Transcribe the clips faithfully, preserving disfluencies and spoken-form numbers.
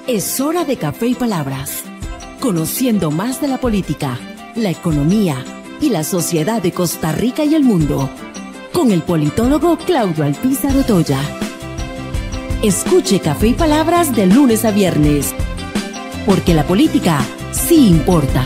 Es hora de Café y Palabras, conociendo más de la política, la economía y la sociedad de Costa Rica y el mundo, con el politólogo Claudio Alpizar Otoya. Escuche Café y Palabras de lunes a viernes, porque la política sí importa.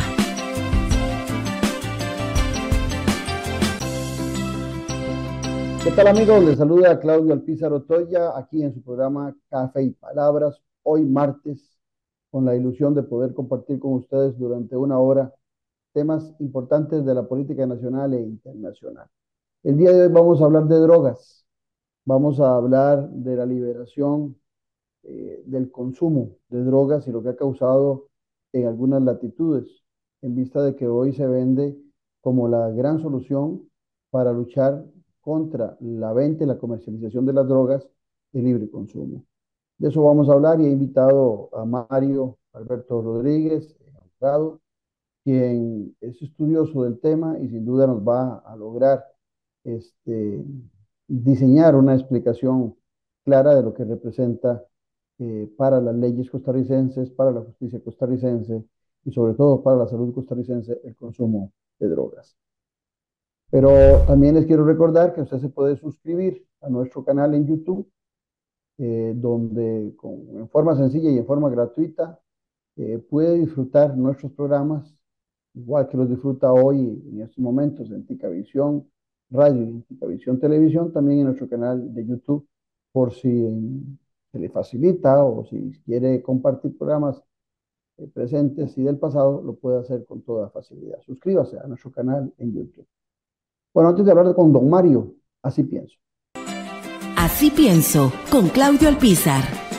¿Qué tal, amigos? Les saluda Claudio Alpizar Otoya aquí en su programa Café y Palabras, hoy martes, con la ilusión de poder compartir con ustedes durante una hora temas importantes de la política nacional e internacional. El día de hoy vamos a hablar de drogas, vamos a hablar de la liberación eh, del consumo de drogas y lo que ha causado en algunas latitudes, en vista de que hoy se vende como la gran solución para luchar contra la venta y la comercialización de las drogas de libre consumo. De eso vamos a hablar y he invitado a Mario Alberto Rodríguez, abogado, quien es estudioso del tema y sin duda nos va a lograr este, diseñar una explicación clara de lo que representa eh, para las leyes costarricenses, para la justicia costarricense y sobre todo para la salud costarricense el consumo de drogas. Pero también les quiero recordar que usted se puede suscribir a nuestro canal en YouTube, eh, donde con, en forma sencilla y en forma gratuita eh, puede disfrutar nuestros programas, igual que los disfruta hoy en estos momentos en Ticavisión Radio y en Ticavisión Televisión, también en nuestro canal de YouTube, por si en, se le facilita o si quiere compartir programas eh, presentes y del pasado, lo puede hacer con toda facilidad. Suscríbase a nuestro canal en YouTube. Bueno, antes de hablar con don Mario, así pienso. Así pienso, con Claudio Alpizar.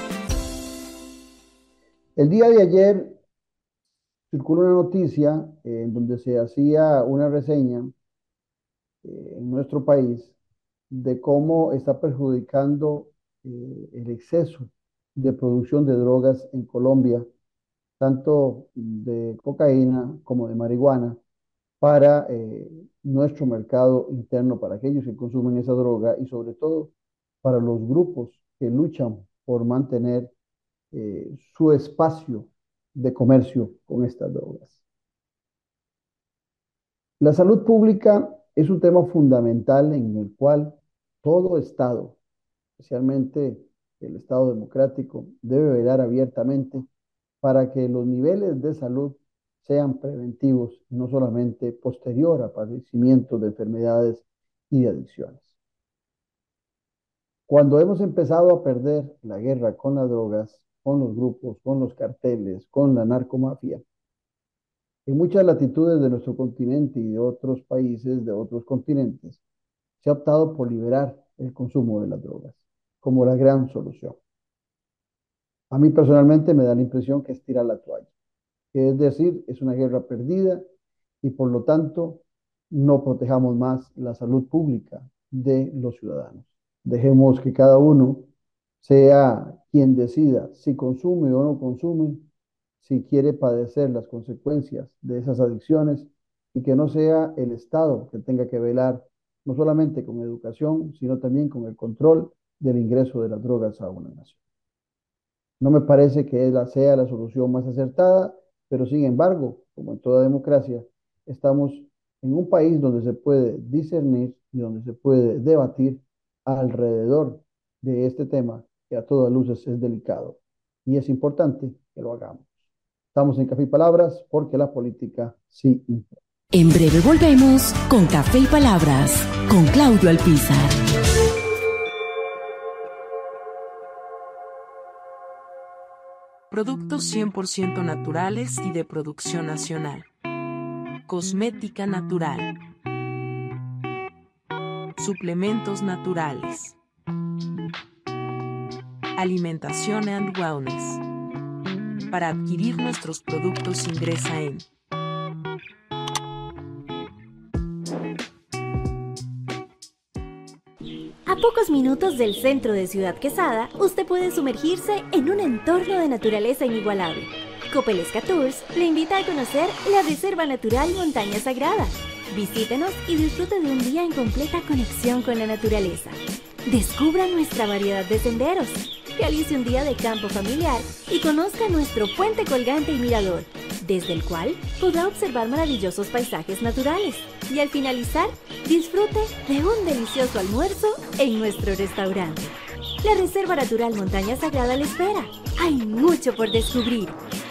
El día de ayer circuló una noticia eh, en donde se hacía una reseña eh, en nuestro país de cómo está perjudicando eh, el exceso de producción de drogas en Colombia, tanto de cocaína como de marihuana, para eh, nuestro mercado interno, para aquellos que consumen esa droga y sobre todo para los grupos que luchan por mantener eh, su espacio de comercio con estas drogas. La salud pública es un tema fundamental en el cual todo Estado, especialmente el Estado democrático, debe velar abiertamente para que los niveles de salud sean preventivos y no solamente posterior a padecimientos de enfermedades y de adicciones. Cuando hemos empezado a perder la guerra con las drogas, con los grupos, con los carteles, con la narcomafia, en muchas latitudes de nuestro continente y de otros países, de otros continentes, se ha optado por liberar el consumo de las drogas como la gran solución. A mí personalmente me da la impresión que es tirar la toalla, que es decir, es una guerra perdida y por lo tanto no protejamos más la salud pública de los ciudadanos. Dejemos que cada uno sea quien decida si consume o no consume, si quiere padecer las consecuencias de esas adicciones y que no sea el Estado que tenga que velar no solamente con educación, sino también con el control del ingreso de las drogas a una nación. No me parece que esa sea la solución más acertada, pero sin embargo, como en toda democracia, estamos en un país donde se puede discernir y donde se puede debatir alrededor de este tema que a todas luces es delicado y es importante que lo hagamos. Estamos en Café y Palabras porque la política sí importa. En breve volvemos con Café y Palabras con Claudio Alpizar. Productos cien por ciento naturales y de producción nacional. Cosmética natural. Suplementos naturales. Alimentación and Wellness. Para adquirir nuestros productos ingresa en A pocos minutos del centro de Ciudad Quesada, usted puede sumergirse en un entorno de naturaleza inigualable. Copelesca Tours le invita a conocer la Reserva Natural Montaña Sagrada. Visítenos y disfrute de un día en completa conexión con la naturaleza. Descubra nuestra variedad de senderos, realice un día de campo familiar y conozca nuestro puente colgante y mirador, desde el cual podrá observar maravillosos paisajes naturales. Y al finalizar, disfrute de un delicioso almuerzo en nuestro restaurante. La Reserva Natural Montaña Sagrada le espera. Hay mucho por descubrir.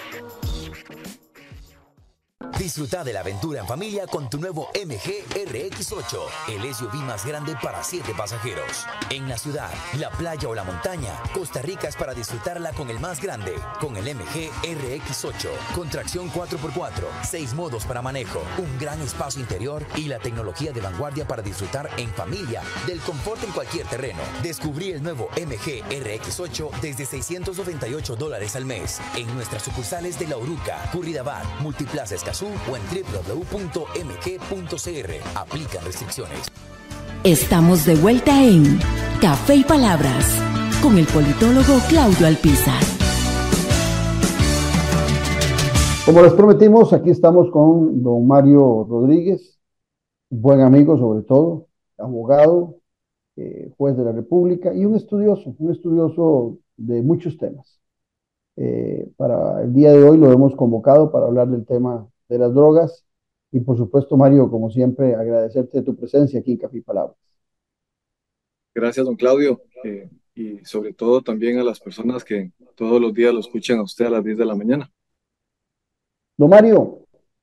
Disfruta de la aventura en familia con tu nuevo M G R X ocho, el S U V más grande para siete pasajeros. En la ciudad, la playa o la montaña, Costa Rica es para disfrutarla con el más grande, con el M G R X ocho, con tracción cuatro por cuatro, seis modos para manejo, un gran espacio interior y la tecnología de vanguardia para disfrutar en familia del confort en cualquier terreno. Descubrí el nuevo M G R X ocho desde seiscientos noventa y ocho dólares al mes en nuestras sucursales de La Uruca, Curridabat, Multiplaza Escazú o en doble u doble u doble u punto m g punto c r. Aplican restricciones. Estamos de vuelta en Café y Palabras con el politólogo Claudio Alpizar. Como les prometimos, aquí estamos con don Mario Rodríguez, buen amigo sobre todo, abogado, eh, juez de la República y un estudioso, un estudioso de muchos temas. Eh, para el día de hoy lo hemos convocado para hablar del tema de las drogas y por supuesto, Mario, como siempre, agradecerte tu presencia aquí en Café y Palabras. Gracias, don Claudio, eh, y sobre todo también a las personas que todos los días lo escuchan a usted a las diez de la mañana. Don Mario,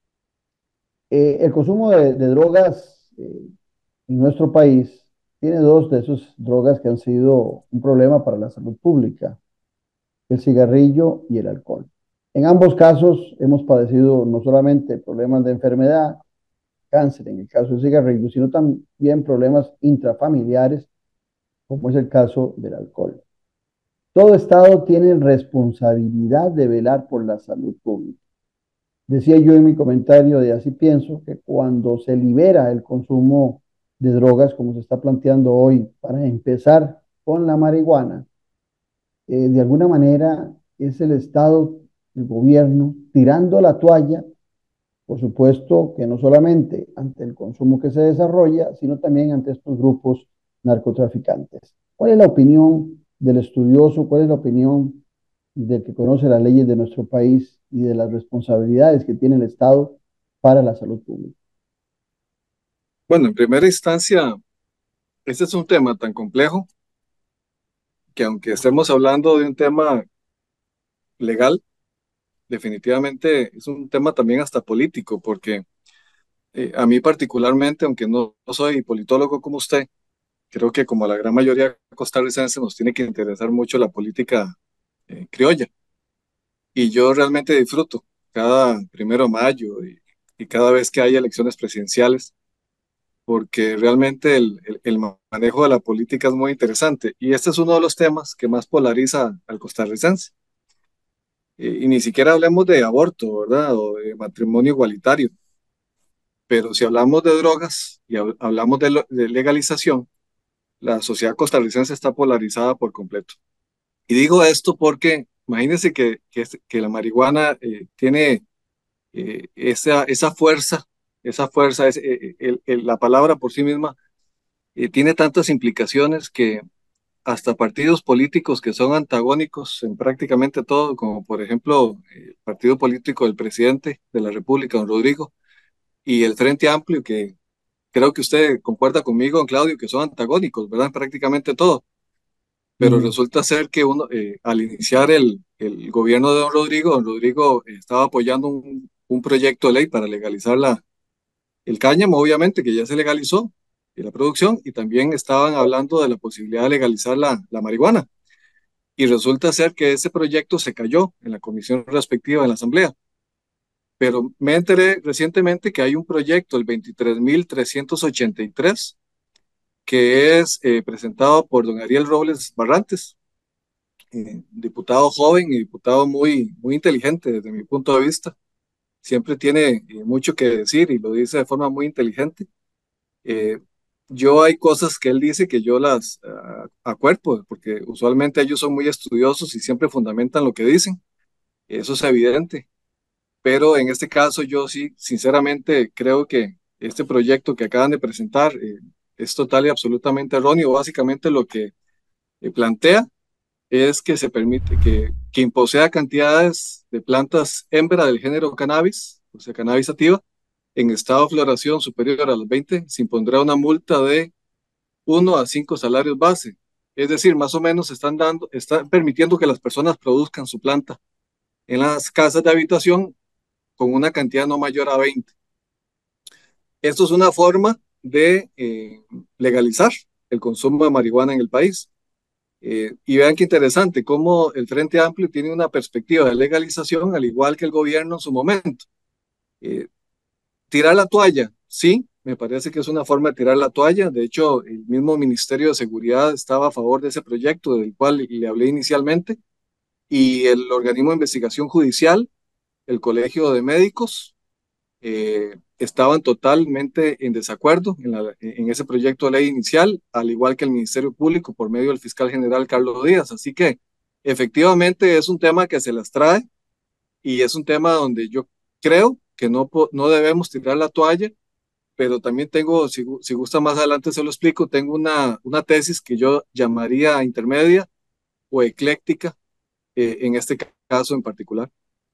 eh, el consumo de, de drogas eh, en nuestro país tiene dos de esas drogas que han sido un problema para la salud pública: el cigarrillo y el alcohol. En ambos casos hemos padecido no solamente problemas de enfermedad, cáncer en el caso del cigarrillo, sino también problemas intrafamiliares, como es el caso del alcohol. Todo Estado tiene responsabilidad de velar por la salud pública. Decía yo en mi comentario de Así Pienso que cuando se libera el consumo de drogas, como se está planteando hoy, para empezar con la marihuana, eh, de alguna manera es el Estado, el gobierno, tirando la toalla, por supuesto que no solamente ante el consumo que se desarrolla, sino también ante estos grupos narcotraficantes. ¿Cuál es la opinión del estudioso? ¿Cuál es la opinión del que conoce las leyes de nuestro país y de las responsabilidades que tiene el Estado para la salud pública? Bueno, en primera instancia, este es un tema tan complejo que aunque estemos hablando de un tema legal, definitivamente es un tema también hasta político, porque eh, a mí particularmente, aunque no, no soy politólogo como usted, creo que como a la gran mayoría costarricense nos tiene que interesar mucho la política eh, criolla. Y yo realmente disfruto cada primero de mayo y, y cada vez que hay elecciones presidenciales, porque realmente el, el, el manejo de la política es muy interesante. Y este es uno de los temas que más polariza al costarricense. Y ni siquiera hablemos de aborto, ¿verdad? O de matrimonio igualitario. Pero si hablamos de drogas y hablamos de, lo, de legalización, la sociedad costarricense está polarizada por completo. Y digo esto porque imagínense que, que, que la marihuana eh, tiene eh, esa, esa fuerza, esa fuerza, es, eh, el, el, la palabra por sí misma eh, tiene tantas implicaciones que hasta partidos políticos que son antagónicos en prácticamente todo, como por ejemplo el partido político del presidente de la República, don Rodrigo, y el Frente Amplio, que creo que usted concuerda conmigo, don Claudio, que son antagónicos, ¿verdad? En prácticamente todo. Pero mm. resulta ser que uno, eh, al iniciar el, el gobierno de don Rodrigo, don Rodrigo eh, estaba apoyando un, un proyecto de ley para legalizar la, el cáñamo, obviamente, que ya se legalizó, y la producción, y también estaban hablando de la posibilidad de legalizar la, la marihuana. Y resulta ser que ese proyecto se cayó en la comisión respectiva en la Asamblea. Pero me enteré recientemente que hay un proyecto, el veintitrés mil trescientos ochenta y tres, que es eh, presentado por don Ariel Robles Barrantes, eh, diputado joven y diputado muy, muy inteligente desde mi punto de vista. Siempre tiene eh, mucho que decir y lo dice de forma muy inteligente. Eh, yo hay cosas que él dice que yo las uh, acuerpo, porque usualmente ellos son muy estudiosos y siempre fundamentan lo que dicen. Eso es evidente. Pero en este caso yo sí, sinceramente, creo que este proyecto que acaban de presentar eh, es total y absolutamente erróneo. Básicamente lo que eh, plantea es que se permite que quien posea cantidades de plantas hembra del género cannabis, o sea, cannabis sativa, en estado de floración superior a los veinte, se impondrá una multa de uno a cinco salarios base. Es decir, más o menos están dando, están permitiendo que las personas produzcan su planta en las casas de habitación con una cantidad no mayor a veinte. Esto es una forma de eh, legalizar el consumo de marihuana en el país. Eh, y vean qué interesante, cómo el Frente Amplio tiene una perspectiva de legalización, al igual que el gobierno en su momento. Eh, tirar la toalla, sí, me parece que es una forma de tirar la toalla. De hecho, el mismo Ministerio de Seguridad estaba a favor de ese proyecto del cual le hablé inicialmente, y el organismo de investigación judicial, el Colegio de Médicos, eh, estaban totalmente en desacuerdo en, la, en ese proyecto de ley inicial, al igual que el Ministerio Público por medio del fiscal general Carlos Díaz. Así que efectivamente es un tema que se las trae y es un tema donde yo creo que no, no debemos tirar la toalla, pero también tengo, si, si gusta más adelante se lo explico, tengo una, una tesis que yo llamaría intermedia o ecléctica eh, en este caso en particular.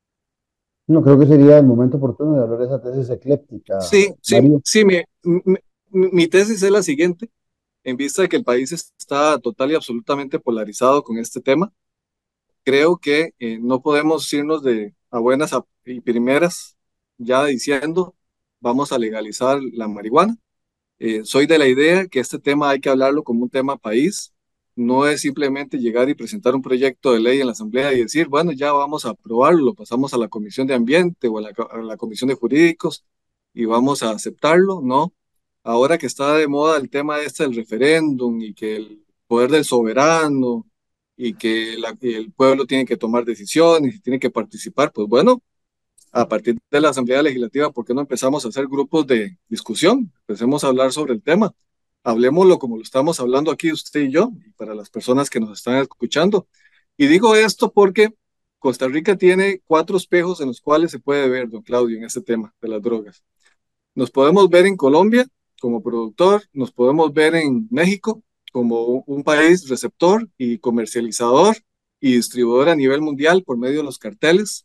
No, creo que sería el momento oportuno de hablar de esa tesis ecléptica, Sí, sí, Mario. sí, mi, mi, mi tesis es la siguiente, en vista de que el país está total y absolutamente polarizado con este tema. Creo que eh, no podemos irnos de a buenas a, y primeras ya diciendo vamos a legalizar la marihuana. Eh, soy de la idea que este tema hay que hablarlo como un tema país. No es simplemente llegar y presentar un proyecto de ley en la Asamblea y decir, bueno, ya vamos a aprobarlo, lo pasamos a la Comisión de Ambiente o a la, a la Comisión de Jurídicos y vamos a aceptarlo. No. Ahora que está de moda el tema este del referéndum y que el poder del soberano y que la, el pueblo tiene que tomar decisiones y tiene que participar, pues bueno, a partir de la Asamblea Legislativa, ¿por qué no empezamos a hacer grupos de discusión? Empecemos a hablar sobre el tema. Hablemoslo como lo estamos hablando aquí usted y yo, y para las personas que nos están escuchando. Y digo esto porque Costa Rica tiene cuatro espejos en los cuales se puede ver, don Claudio, en este tema de las drogas. Nos podemos ver en Colombia como productor, nos podemos ver en México como un país receptor y comercializador y distribuidor a nivel mundial por medio de los carteles.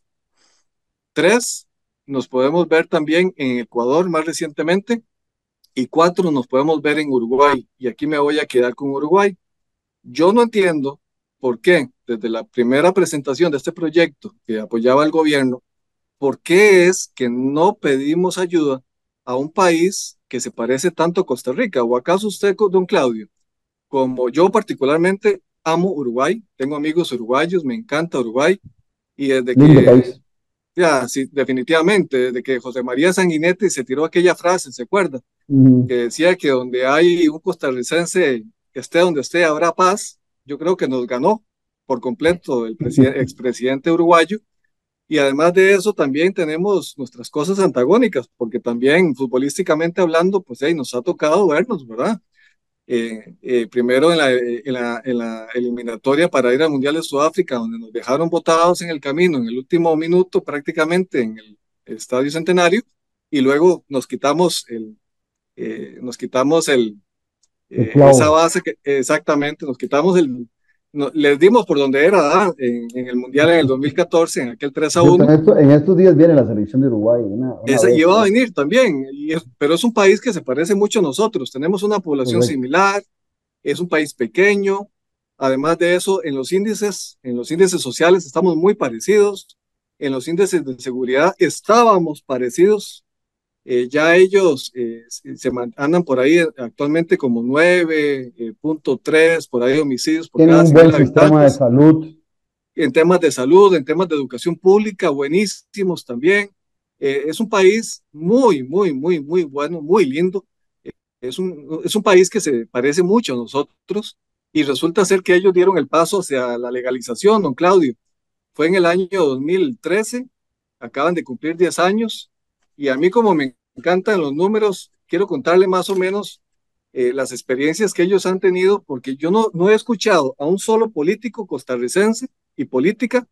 Tres, nos podemos ver también en Ecuador más recientemente. Y cuatro, nos podemos ver en Uruguay. Y aquí me voy a quedar con Uruguay. Yo no entiendo por qué, desde la primera presentación de este proyecto que apoyaba el gobierno, por qué es que no pedimos ayuda a un país que se parece tanto a Costa Rica. ¿O acaso usted, don Claudio, como yo particularmente amo Uruguay, tengo amigos uruguayos, me encanta Uruguay, y desde Lindo que... país. Ya, sí, definitivamente, desde que José María Sanguinetti se tiró aquella frase, ¿se acuerda? Mm. Que decía que donde hay un costarricense que esté donde esté habrá paz. Yo creo que nos ganó por completo el expresidente uruguayo. Y además de eso también tenemos nuestras cosas antagónicas, porque también futbolísticamente hablando, pues hey, nos ha tocado vernos, ¿verdad? Eh, eh, primero en la, en, la, en la eliminatoria para ir al Mundial de Sudáfrica, donde nos dejaron botados en el camino, en el último minuto prácticamente en el Estadio Centenario, y luego nos quitamos el, eh, nos quitamos el, eh, esa base, que, exactamente, nos quitamos el, no, les dimos por donde era, ¿ah? en, en el Mundial en el dos mil catorce, en aquel tres a uno. En, esto, en estos días viene la selección de Uruguay. Una, una Esa iba a venir también, y es, pero es un país que se parece mucho a nosotros, tenemos una población Correcto. Similar, es un país pequeño, además de eso, en los índices, en los índices sociales estamos muy parecidos, en los índices de seguridad estábamos parecidos. Eh, ya ellos eh, se andan por ahí actualmente como nueve punto tres, por ahí homicidios por Tienen cada un buen sistema de salud. En temas de salud, en temas de educación pública, buenísimos también. Eh, es un país muy, muy, muy, muy bueno, muy lindo. Eh, es, un, es un país que se parece mucho a nosotros y resulta ser que ellos dieron el paso hacia la legalización, don Claudio. Fue en el año dos mil trece, acaban de cumplir diez años. Y a mí, como me encantan los números, quiero contarle más o menos eh, las experiencias que ellos han tenido, porque yo no, no he escuchado a un solo político costarricense y política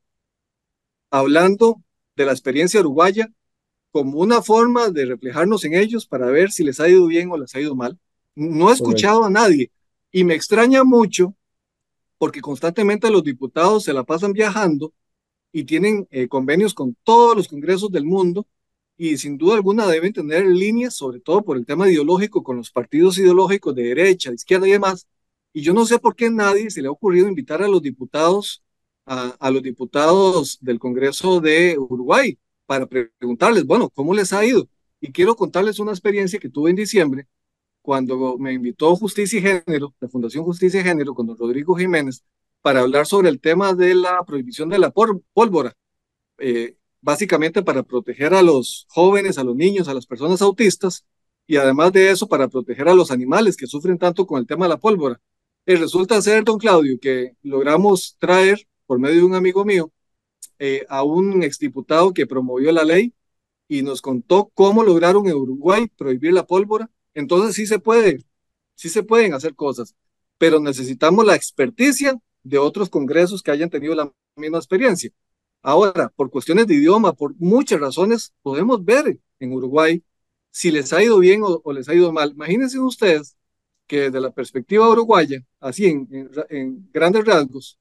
hablando de la experiencia uruguaya como una forma de reflejarnos en ellos para ver si les ha ido bien o les ha ido mal. No he escuchado a nadie. Y me extraña mucho porque constantemente los diputados se la pasan viajando y tienen eh, convenios con todos los congresos del mundo y sin duda alguna deben tener líneas, sobre todo por el tema ideológico, con los partidos ideológicos de derecha, de izquierda y demás. Y yo no sé por qué a nadie se le ha ocurrido invitar a los diputados, a, a los diputados del Congreso de Uruguay para preguntarles, bueno, ¿cómo les ha ido? Y quiero contarles una experiencia que tuve en diciembre cuando me invitó Justicia y Género, la Fundación Justicia y Género, con don Rodrigo Jiménez, para hablar sobre el tema de la prohibición de la pólvora, eh, básicamente para proteger a los jóvenes, a los niños, a las personas autistas, y además de eso, para proteger a los animales que sufren tanto con el tema de la pólvora. Y resulta ser, don Claudio, que logramos traer, por medio de un amigo mío, eh, a un exdiputado que promovió la ley y nos contó cómo lograron en Uruguay prohibir la pólvora. Entonces sí se puede, sí se pueden hacer cosas, pero necesitamos la experticia de otros congresos que hayan tenido la misma experiencia. Ahora, por cuestiones de idioma, por muchas razones, podemos ver en Uruguay si les ha ido bien o, o les ha ido mal. Imagínense ustedes que desde la perspectiva uruguaya, así en, en, en grandes rasgos,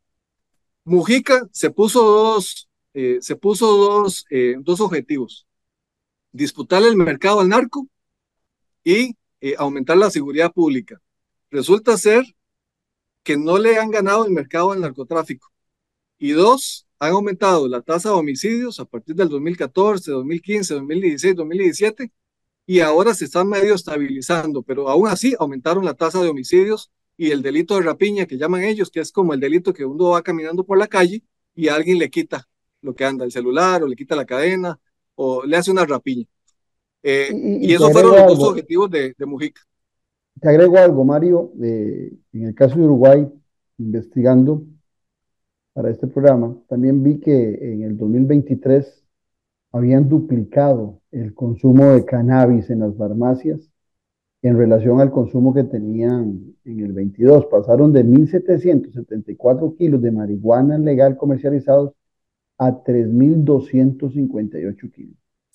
Mujica se puso dos, eh, se puso dos, eh, dos objetivos: disputarle el mercado al narco y eh, aumentar la seguridad pública. Resulta ser que no le han ganado el mercado al narcotráfico. Y dos, han aumentado la tasa de homicidios a partir del dos mil catorce, dos mil quince, dos mil dieciséis, dos mil diecisiete, y ahora se están medio estabilizando, pero aún así aumentaron la tasa de homicidios y el delito de rapiña, que llaman ellos, que es como el delito que uno va caminando por la calle y a alguien le quita lo que anda, el celular, o le quita la cadena, o le hace una rapiña. Eh, Y, y y te esos fueron agrego los dos algo, objetivos de, de Mujica. te agrego algo, Mario. Eh, en el caso de Uruguay, investigando para este programa, también vi que en el dos mil veintitrés habían duplicado el consumo de cannabis en las farmacias en relación al consumo que tenían en el veintidós. Pasaron de mil setecientos setenta y cuatro kilos de marihuana legal comercializados a tres mil doscientos cincuenta y ocho kilos.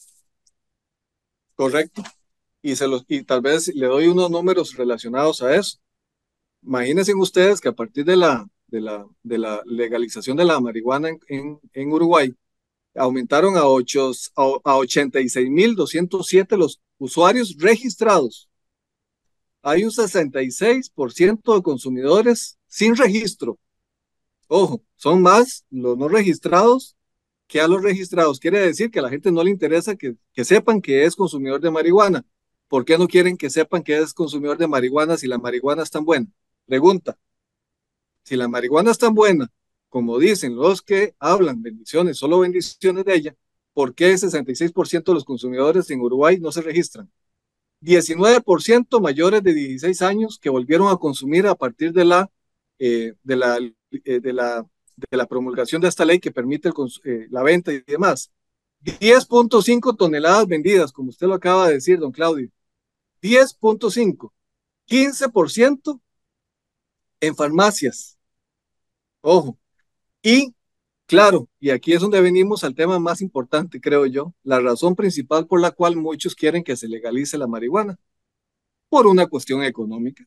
Correcto. Y, se los, y tal vez le doy unos números relacionados a eso. Imagínense ustedes que a partir de la, de la, de la legalización de la marihuana en, en, en Uruguay, aumentaron a, ocho, a, a ochenta y seis mil doscientos siete los usuarios registrados. Hay un sesenta y seis por ciento de consumidores sin registro. Ojo, son más los no registrados que a los registrados. Quiere decir que a la gente no le interesa que, que sepan que es consumidor de marihuana. ¿Por qué no quieren que sepan que es consumidor de marihuana si la marihuana es tan buena? Pregunta. Si la marihuana es tan buena, como dicen los que hablan bendiciones, solo bendiciones de ella, ¿por qué el sesenta y seis por ciento de los consumidores en Uruguay no se registran? diecinueve por ciento mayores de dieciséis años que volvieron a consumir a partir de la, eh, de la, eh, de la, de la promulgación de esta ley que permite el, eh, la venta y demás. diez punto cinco toneladas vendidas, como usted lo acaba de decir, don Claudio. diez punto cinco. quince por ciento en farmacias. Ojo. Y claro, y aquí es donde venimos al tema más importante, creo yo, la razón principal por la cual muchos quieren que se legalice la marihuana, por una cuestión económica.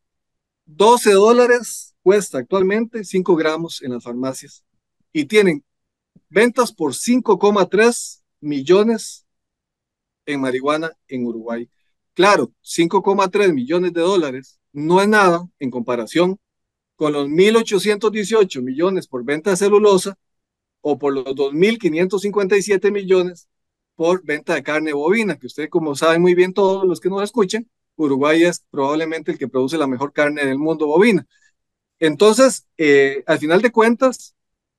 doce dólares cuesta actualmente cinco gramos en las farmacias y tienen ventas por cinco coma tres millones en marihuana en Uruguay. Claro, cinco coma tres millones de dólares no es nada en comparación con los mil ochocientos dieciocho millones por venta de celulosa o por los dos mil quinientos cincuenta y siete millones por venta de carne bovina, que usted, como saben muy bien todos los que nos escuchan, Uruguay es probablemente el que produce la mejor carne del mundo bovina. Entonces, eh, al final de cuentas,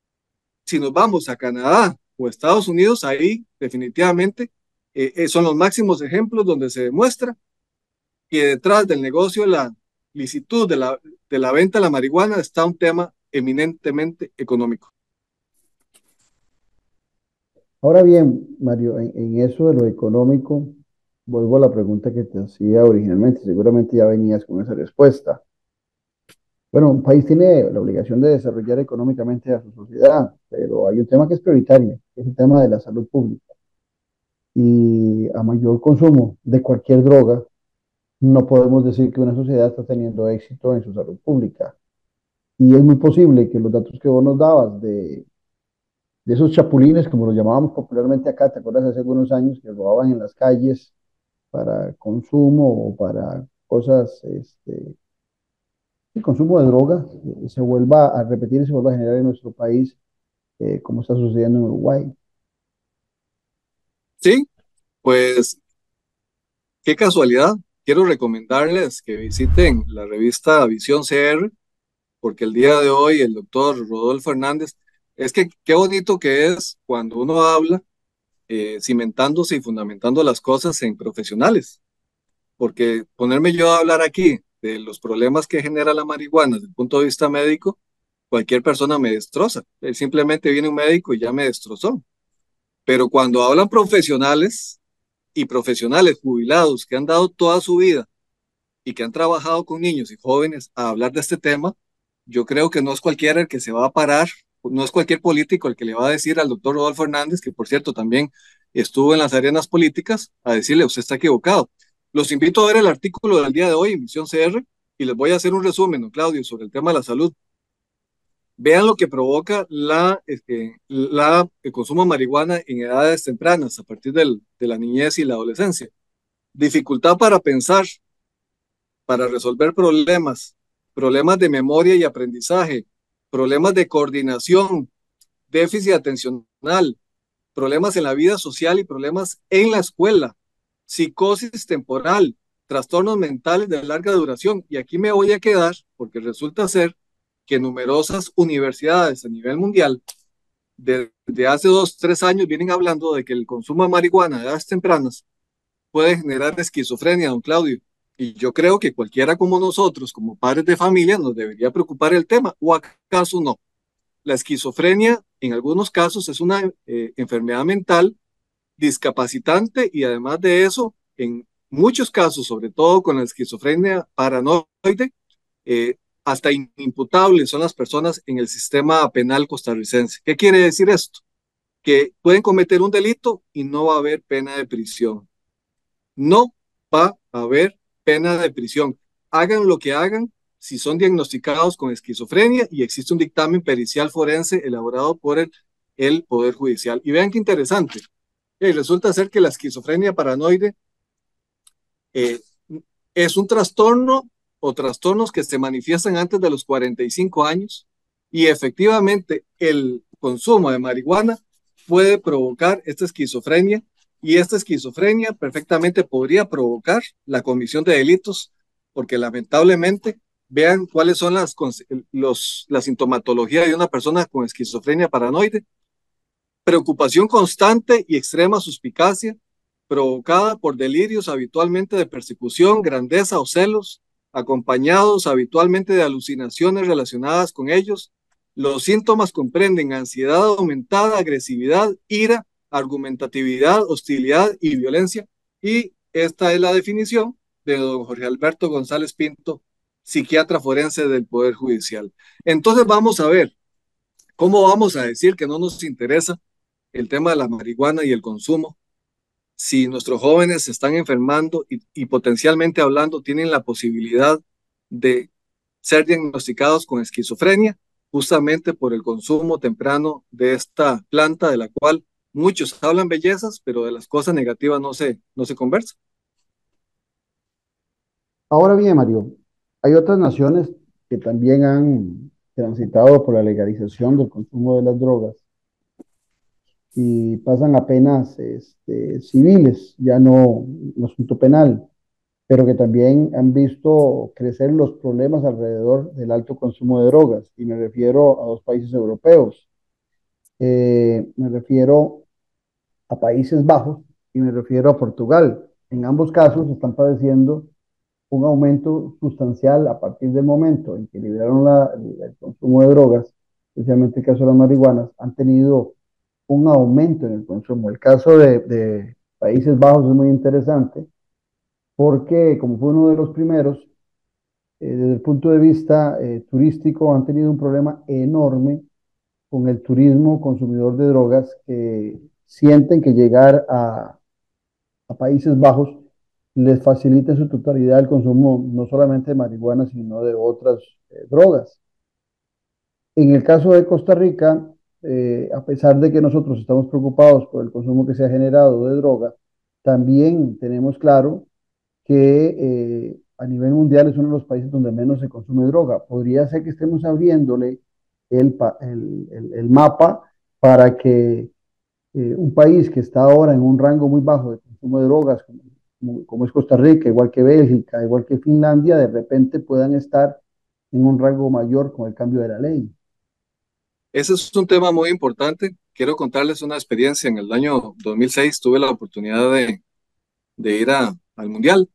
si nos vamos a Canadá o Estados Unidos, ahí definitivamente eh, son los máximos ejemplos donde se demuestra que detrás del negocio de la licitud de la, de la venta de la marihuana está un tema eminentemente económico. Ahora bien, Mario, en, en eso de lo económico, vuelvo a la pregunta que te hacía originalmente. Seguramente ya venías con esa respuesta. Bueno, un país tiene la obligación de desarrollar económicamente a su sociedad, pero hay un tema que es prioritario, que es el tema de la salud pública. Y a mayor consumo de cualquier droga, no podemos decir que una sociedad está teniendo éxito en su salud pública. Y es muy posible que los datos que vos nos dabas de, de esos chapulines, como los llamábamos popularmente acá, ¿te acuerdas hace algunos años que robaban en las calles para consumo o para cosas, este, el consumo de drogas, eh, se vuelva a repetir y se vuelva a generar en nuestro país, eh, como está sucediendo en Uruguay? Sí, pues qué casualidad. Quiero recomendarles que visiten la revista Visión C R, porque el día de hoy el doctor Rodolfo Hernández, es que qué bonito que es cuando uno habla eh, cimentándose y fundamentando las cosas en profesionales, porque ponerme yo a hablar aquí de los problemas que genera la marihuana desde el punto de vista médico, cualquier persona me destroza. Eh, Simplemente viene un médico y ya me destrozó. Pero cuando hablan profesionales y profesionales jubilados que han dado toda su vida y que han trabajado con niños y jóvenes a hablar de este tema, yo creo que no es cualquiera el que se va a parar, no es cualquier político el que le va a decir al doctor Rodolfo Hernández, que por cierto también estuvo en las arenas políticas, a decirle, usted está equivocado. Los invito a ver el artículo del día de hoy en Misión C R y les voy a hacer un resumen, don Claudio, sobre el tema de la salud. Vean lo que provoca la, este, la, el consumo de marihuana en edades tempranas, a partir del, de la niñez y la adolescencia. Dificultad para pensar, para resolver problemas, problemas de memoria y aprendizaje, problemas de coordinación, déficit atencional, problemas en la vida social y problemas en la escuela, psicosis temporal, trastornos mentales de larga duración. Y aquí me voy a quedar porque resulta ser que numerosas universidades a nivel mundial desde hace dos, tres años vienen hablando de que el consumo de marihuana a edades tempranas puede generar esquizofrenia, don Claudio. Y yo creo que cualquiera como nosotros, como padres de familia, nos debería preocupar el tema, o acaso no. La esquizofrenia, en algunos casos, es una eh, enfermedad mental discapacitante y además de eso, en muchos casos, sobre todo con la esquizofrenia paranoide, eh, hasta inimputables son las personas en el sistema penal costarricense. ¿Qué quiere decir esto? Que pueden cometer un delito y no va a haber pena de prisión. No va a haber pena de prisión. Hagan lo que hagan, si son diagnosticados con esquizofrenia y existe un dictamen pericial forense elaborado por el, el Poder Judicial. Y vean qué interesante. Y resulta ser que la esquizofrenia paranoide eh, es un trastorno o trastornos que se manifiestan antes de los cuarenta y cinco años y efectivamente el consumo de marihuana puede provocar esta esquizofrenia y esta esquizofrenia perfectamente podría provocar la comisión de delitos porque lamentablemente vean cuáles son las, los, la sintomatología de una persona con esquizofrenia paranoide: preocupación constante y extrema suspicacia, provocada por delirios habitualmente de persecución, grandeza o celos, acompañados habitualmente de alucinaciones relacionadas con ellos. Los síntomas comprenden ansiedad aumentada, agresividad, ira, argumentatividad, hostilidad y violencia. Y esta es la definición de don Jorge Alberto González Pinto, psiquiatra forense del Poder Judicial. Entonces vamos a ver, ¿cómo vamos a decir que no nos interesa el tema de la marihuana y el consumo si nuestros jóvenes se están enfermando y, y potencialmente hablando tienen la posibilidad de ser diagnosticados con esquizofrenia justamente por el consumo temprano de esta planta de la cual muchos hablan bellezas, pero de las cosas negativas no se, no se conversa? Ahora bien, Mario, hay otras naciones que también han transitado por la legalización del consumo de las drogas y pasan a penas este, civiles, ya no un asunto penal, pero que también han visto crecer los problemas alrededor del alto consumo de drogas. Y me refiero a dos países europeos. Eh, me refiero a Países Bajos y me refiero a Portugal. En ambos casos están padeciendo un aumento sustancial a partir del momento en que liberaron la, el consumo de drogas, especialmente el caso de las marihuanas, han tenido un aumento en el consumo. El caso de, de Países Bajos es muy interesante porque como fue uno de los primeros, eh, desde el punto de vista eh, turístico han tenido un problema enorme con el turismo consumidor de drogas que sienten que llegar a, a Países Bajos les facilita en su totalidad el consumo no solamente de marihuana, sino de otras eh, drogas. En el caso de Costa Rica, eh, a pesar de que nosotros estamos preocupados por el consumo que se ha generado de droga, también tenemos claro que eh, a nivel mundial es uno de los países donde menos se consume droga. Podría ser que estemos abriéndole el, pa- el, el- el mapa para que eh, un país que está ahora en un rango muy bajo de consumo de drogas, como, como- como es Costa Rica, igual que Bélgica, igual que Finlandia, de repente puedan estar en un rango mayor con el cambio de la ley. Ese es un tema muy importante. Quiero contarles una experiencia. En el año dos mil seis tuve la oportunidad de, de ir a- al Mundial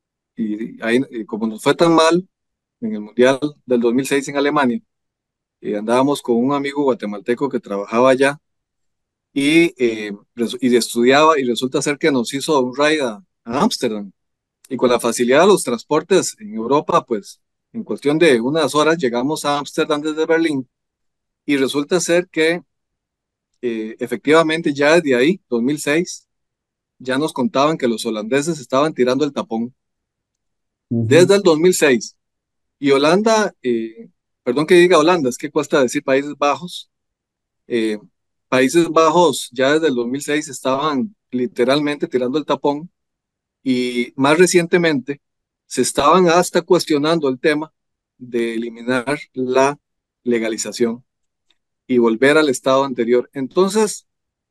y ahí, eh, como nos fue tan mal en el Mundial del dos mil seis en Alemania, eh, andábamos con un amigo guatemalteco que trabajaba allá y, eh, resu- y estudiaba y resulta ser que nos hizo un ride a a Ámsterdam. Y con la facilidad de los transportes en Europa, pues en cuestión de unas horas llegamos a Ámsterdam desde Berlín y resulta ser que eh, efectivamente ya desde ahí, dos mil seis, ya nos contaban que los holandeses estaban tirando el tapón Ujú. desde el dos mil seis. Y Holanda, eh, perdón que diga Holanda, es que cuesta decir Países Bajos. eh, Países Bajos ya desde el dos mil seis estaban literalmente tirando el tapón y más recientemente se estaban hasta cuestionando el tema de eliminar la legalización y volver al estado anterior. Entonces,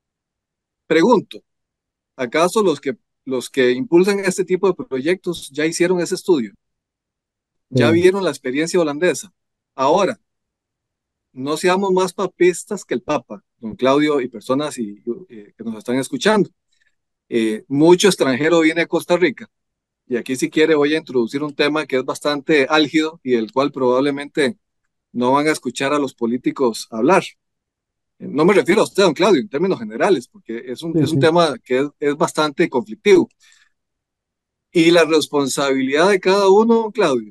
pregunto, ¿acaso los que, los que impulsan este tipo de proyectos ya hicieron ese estudio? ¿Ya Sí, vieron la experiencia holandesa? Ahora, no seamos más papistas que el Papa, don Claudio y personas y, eh, que nos están escuchando. Eh, mucho extranjero viene a Costa Rica y aquí si quiere voy a introducir un tema que es bastante álgido y del cual probablemente no van a escuchar a los políticos hablar. Eh, No me refiero a usted, don Claudio, en términos generales, porque es un, sí, es un sí. tema que es, es bastante conflictivo. Y la responsabilidad de cada uno, don Claudio,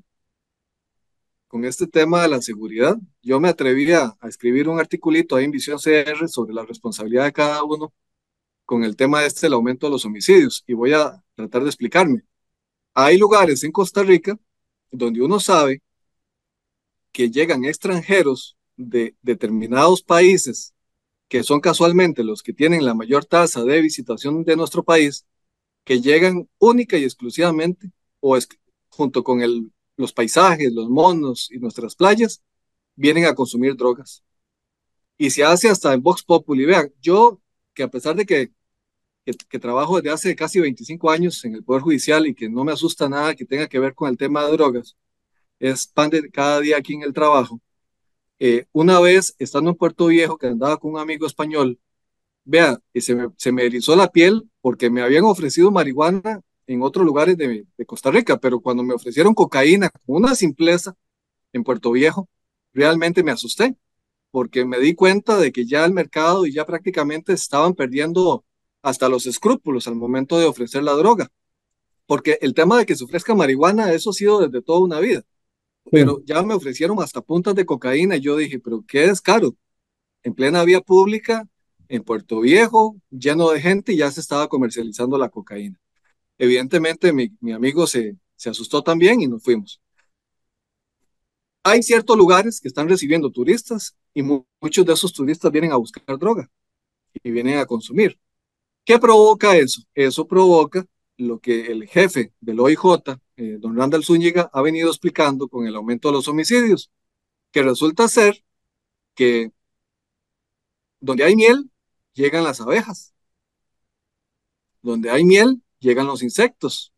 con este tema de la seguridad, yo me atreví a, a escribir un articulito ahí en Visión C R sobre la responsabilidad de cada uno con el tema este del aumento de los homicidios y voy a tratar de explicarme. Hay lugares en Costa Rica donde uno sabe que llegan extranjeros de determinados países que son casualmente los que tienen la mayor tasa de visitación de nuestro país, que llegan única y exclusivamente o es, junto con el, los paisajes, los monos y nuestras playas, vienen a consumir drogas. Y se hace hasta en Vox Populi. Vean, yo que a pesar de que, que, que trabajo desde hace casi veinticinco años en el Poder Judicial y que no me asusta nada que tenga que ver con el tema de drogas, es pan de cada día aquí en el trabajo. Eh, una vez, estando en Puerto Viejo, que andaba con un amigo español, vea, y se me, se me erizó la piel porque me habían ofrecido marihuana en otros lugares de, de Costa Rica, pero cuando me ofrecieron cocaína con una simpleza en Puerto Viejo, realmente me asusté porque me di cuenta de que ya el mercado y ya prácticamente estaban perdiendo hasta los escrúpulos al momento de ofrecer la droga, porque el tema de que se ofrezca marihuana, eso ha sido desde toda una vida, pero Sí. ya me ofrecieron hasta puntas de cocaína y yo dije, pero qué es caro, en plena vía pública, en Puerto Viejo, lleno de gente y ya se estaba comercializando la cocaína. Evidentemente mi, mi amigo se, se asustó también y nos fuimos. Hay ciertos lugares que están recibiendo turistas y mu muchos de esos turistas vienen a buscar droga y vienen a consumir. ¿Qué provoca eso? Eso provoca lo que el jefe del O I J, eh, don Randall Zúñiga, ha venido explicando con el aumento de los homicidios, que resulta ser que donde hay miel, llegan las abejas, donde hay miel, llegan los insectos,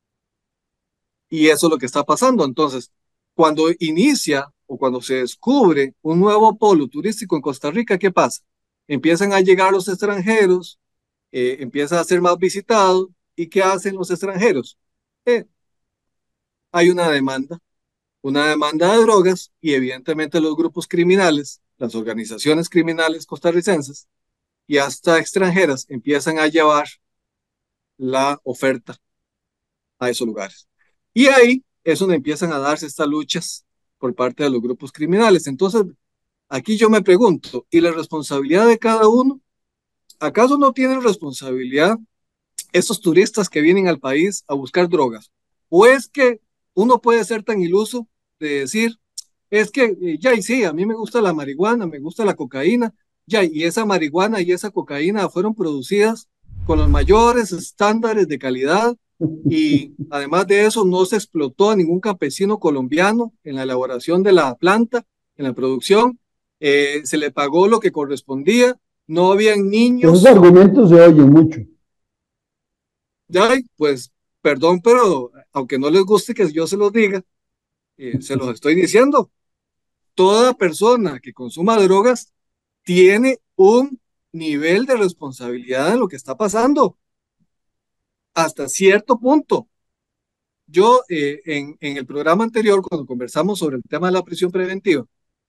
y eso es lo que está pasando. Entonces, cuando inicia o cuando se descubre un nuevo polo turístico en Costa Rica, ¿qué pasa? Empiezan a llegar los extranjeros, eh, empieza a ser más visitado, ¿y qué hacen los extranjeros? Eh, hay una demanda, una demanda de drogas y evidentemente los grupos criminales, las organizaciones criminales costarricenses y hasta extranjeras empiezan a llevar la oferta a esos lugares. Y ahí es donde empiezan a darse estas luchas por parte de los grupos criminales. Entonces, aquí yo me pregunto, ¿y la responsabilidad de cada uno? ¿Acaso no tienen responsabilidad estos turistas que vienen al país a buscar drogas? ¿O es que uno puede ser tan iluso de decir, es que eh, ya y sí, a mí me gusta la marihuana, me gusta la cocaína, ya, y esa marihuana y esa cocaína fueron producidas con los mayores estándares de calidad y además de eso no se explotó a ningún campesino colombiano en la elaboración de la planta, en la producción, eh, se le pagó lo que correspondía, no habían Esos niños, argumentos se oyen mucho. ya, pues perdón, pero aunque no les guste que yo se los diga, eh, se los estoy diciendo. Toda persona que consuma drogas tiene un nivel de responsabilidad en lo que está pasando, hasta cierto punto. Yo eh, en, en el programa anterior, cuando conversamos sobre el tema de la prisión preventiva,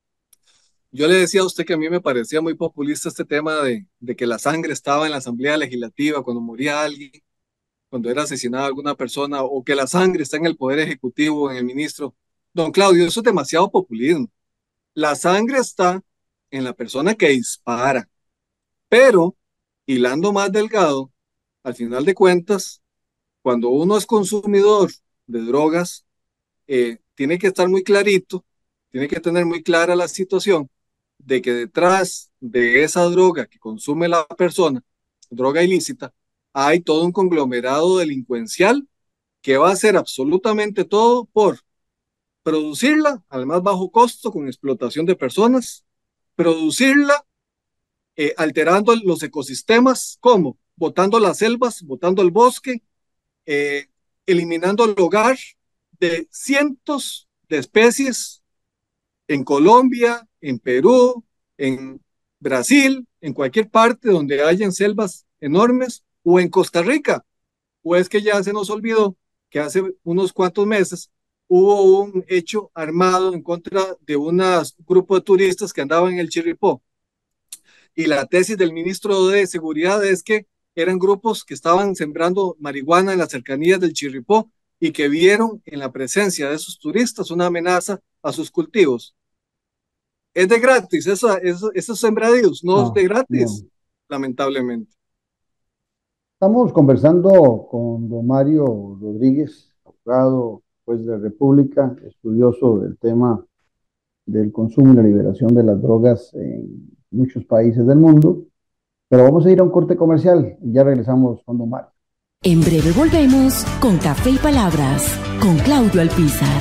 yo le decía a usted que a mí me parecía muy populista este tema de, de que la sangre estaba en la Asamblea Legislativa cuando moría alguien, cuando era asesinada alguna persona, o que la sangre está en el Poder Ejecutivo, en el ministro. Don Claudio, eso es demasiado populismo. La sangre está en la persona que dispara, pero hilando más delgado, al final de cuentas, cuando uno es consumidor de drogas, eh, tiene que estar muy clarito, tiene que tener muy clara la situación de que detrás de esa droga que consume la persona, droga ilícita, hay todo un conglomerado delincuencial que va a hacer absolutamente todo por producirla al más bajo costo con explotación de personas, producirla eh, alterando los ecosistemas, como botando las selvas, botando el bosque, eh, eliminando el hogar de cientos de especies en Colombia, en Perú, en Brasil, en cualquier parte donde hayan selvas enormes, o en Costa Rica. O es que ya se nos olvidó que hace unos cuantos meses hubo un hecho armado en contra de un grupo de turistas que andaban en el Chirripó. Y la tesis del ministro de Seguridad es que eran grupos que estaban sembrando marihuana en las cercanías del Chirripó y que vieron en la presencia de esos turistas una amenaza a sus cultivos. Es de gratis, esa, esa, esos sembradíos, no, no es de gratis, no. Lamentablemente. Estamos conversando con don Mario Rodríguez, abogado, juez de la República, estudioso del tema del consumo y la liberación de las drogas en muchos países del mundo. Pero vamos a ir a un corte comercial y ya regresamos con don Mario. En breve volvemos con Café y Palabras, con Claudio Alpizar.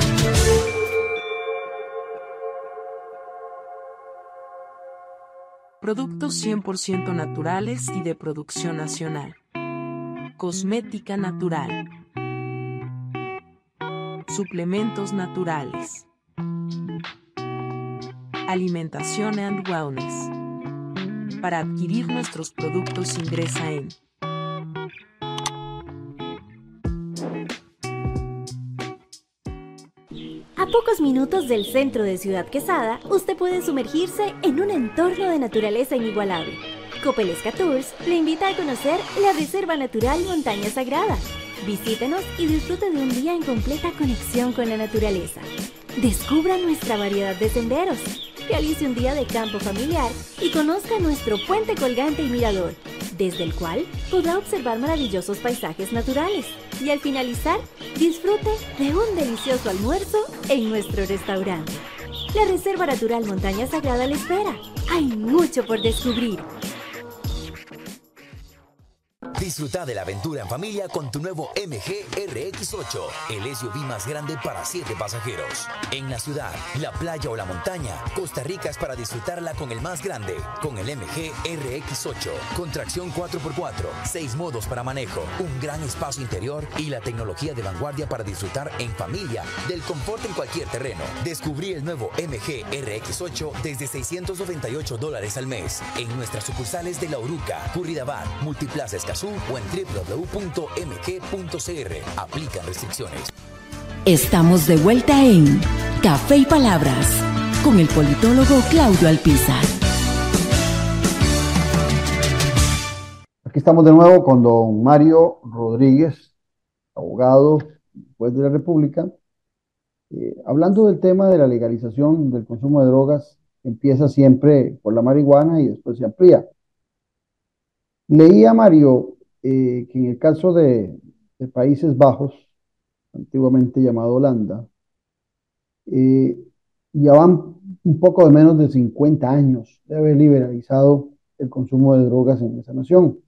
Productos cien por ciento naturales y de producción nacional. Cosmética natural. Suplementos naturales. Alimentación and Wellness. Para adquirir nuestros productos ingresa en A pocos minutos del centro de Ciudad Quesada, usted puede sumergirse en un entorno de naturaleza inigualable. Copelesca Tours le invita a conocer la Reserva Natural Montaña Sagrada. Visítenos y disfrute de un día en completa conexión con la naturaleza. Descubra nuestra variedad de senderos, realice un día de campo familiar y conozca nuestro puente colgante y mirador, desde el cual podrá observar maravillosos paisajes naturales. Y al finalizar, disfrute de un delicioso almuerzo en nuestro restaurante. La Reserva Natural Montaña Sagrada le espera. Hay mucho por descubrir. Disfruta de la aventura en familia con tu nuevo M G R X ocho, el S U V más grande para siete pasajeros. En la ciudad, la playa o la montaña, Costa Rica es para disfrutarla con el más grande, con el M G R X ocho, con tracción cuatro por cuatro, seis modos para manejo, un gran espacio interior y la tecnología de vanguardia para disfrutar en familia del confort en cualquier terreno. Descubrí el nuevo M G R X ocho desde seiscientos noventa y ocho dólares al mes en nuestras sucursales de La Uruca, Curridabat, Multiplaza Escazú o en doble u doble u doble u punto m g punto c r. Aplican restricciones. Estamos de vuelta en Café y Palabras con el politólogo Claudio Alpizar. Aquí estamos de nuevo con don Mario Rodríguez, abogado, juez de la República, eh, hablando del tema de la legalización del consumo de drogas. Empieza siempre por la marihuana y después se amplía. Leía, Mario, eh, que en el caso de, de Países Bajos, antiguamente llamado Holanda, eh, ya van un poco de menos de cincuenta años de haber liberalizado el consumo de drogas en esa nación.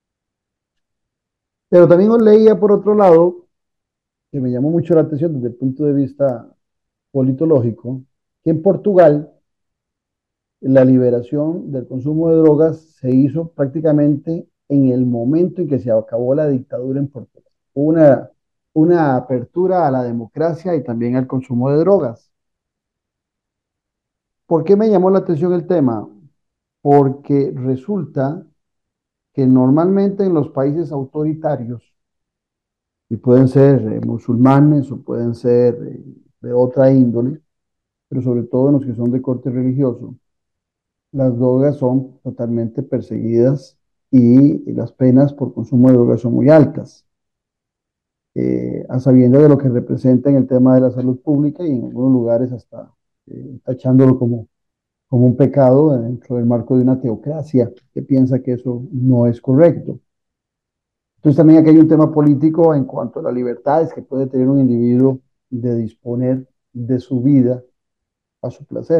Pero también os leía por otro lado, que me llamó mucho la atención desde el punto de vista politológico, que en Portugal la liberación del consumo de drogas se hizo prácticamente en el momento en que se acabó la dictadura en Portugal. Hubo una, una apertura a la democracia y también al consumo de drogas. ¿Por qué me llamó la atención el tema? Porque resulta que normalmente en los países autoritarios, y pueden ser eh, musulmanes o pueden ser eh, de otra índole, pero sobre todo en los que son de corte religioso, las drogas son totalmente perseguidas y las penas por consumo de drogas son muy altas, eh, a sabiendas de lo que representa en el tema de la salud pública y en algunos lugares hasta eh, tachándolo como, como un pecado dentro del marco de una teocracia que piensa que eso no es correcto. Entonces también aquí hay un tema político en cuanto a las libertades que puede tener un individuo de disponer de su vida a su placer.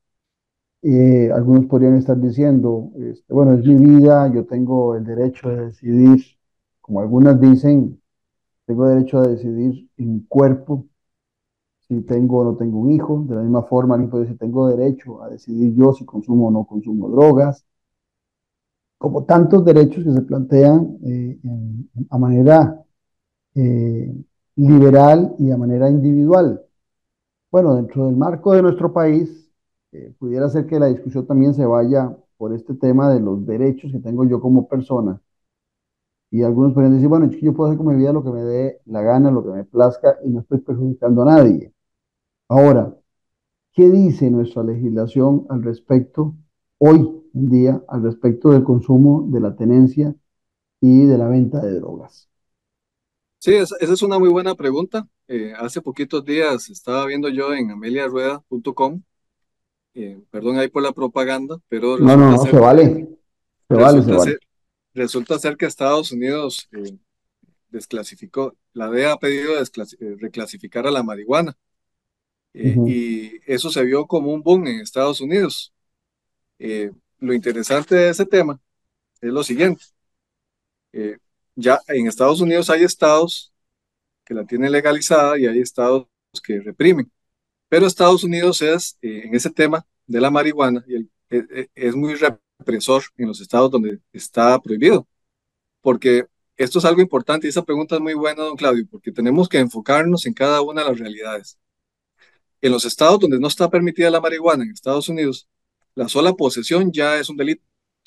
Eh, algunos podrían estar diciendo, este, bueno, es mi vida, yo tengo el derecho de decidir, como algunas dicen, tengo derecho a decidir en mi cuerpo si tengo o no tengo un hijo. De la misma forma, alguien puede decir, tengo derecho a decidir yo si consumo o no consumo drogas. Como tantos derechos que se plantean eh, en, a manera eh, liberal y a manera individual. Bueno, dentro del marco de nuestro país, eh, pudiera ser que la discusión también se vaya por este tema de los derechos que tengo yo como persona. Y algunos podrían decir, bueno, es que yo puedo hacer con mi vida lo que me dé la gana, lo que me plazca y no estoy perjudicando a nadie. Ahora, ¿qué dice nuestra legislación al respecto, hoy en día, al respecto del consumo, de la tenencia y de la venta de drogas? Sí, es- esa es una muy buena pregunta. Eh, hace poquitos días estaba viendo yo en amelia rueda punto com, eh, perdón ahí por la propaganda, pero No, no, resulta no, se ser, vale, se vale, se resulta vale. ser, resulta ser que Estados Unidos eh, desclasificó, la D E A ha pedido desclasi- eh, reclasificar a la marihuana, eh, Ujú. y eso se vio como un boom en Estados Unidos. Eh, lo interesante de ese tema es lo siguiente. eh, ya en Estados Unidos hay estados que la tienen legalizada y hay estados que reprimen. Pero Estados Unidos es, eh, en ese tema de la marihuana, y el- e- e- es muy represor en los estados donde está prohibido, porque esto es algo importante y esa pregunta es muy buena, don Claudio, porque tenemos que enfocarnos en cada una de las realidades. En los estados donde no está permitida la marihuana, en Estados Unidos, la sola posesión ya es un delito.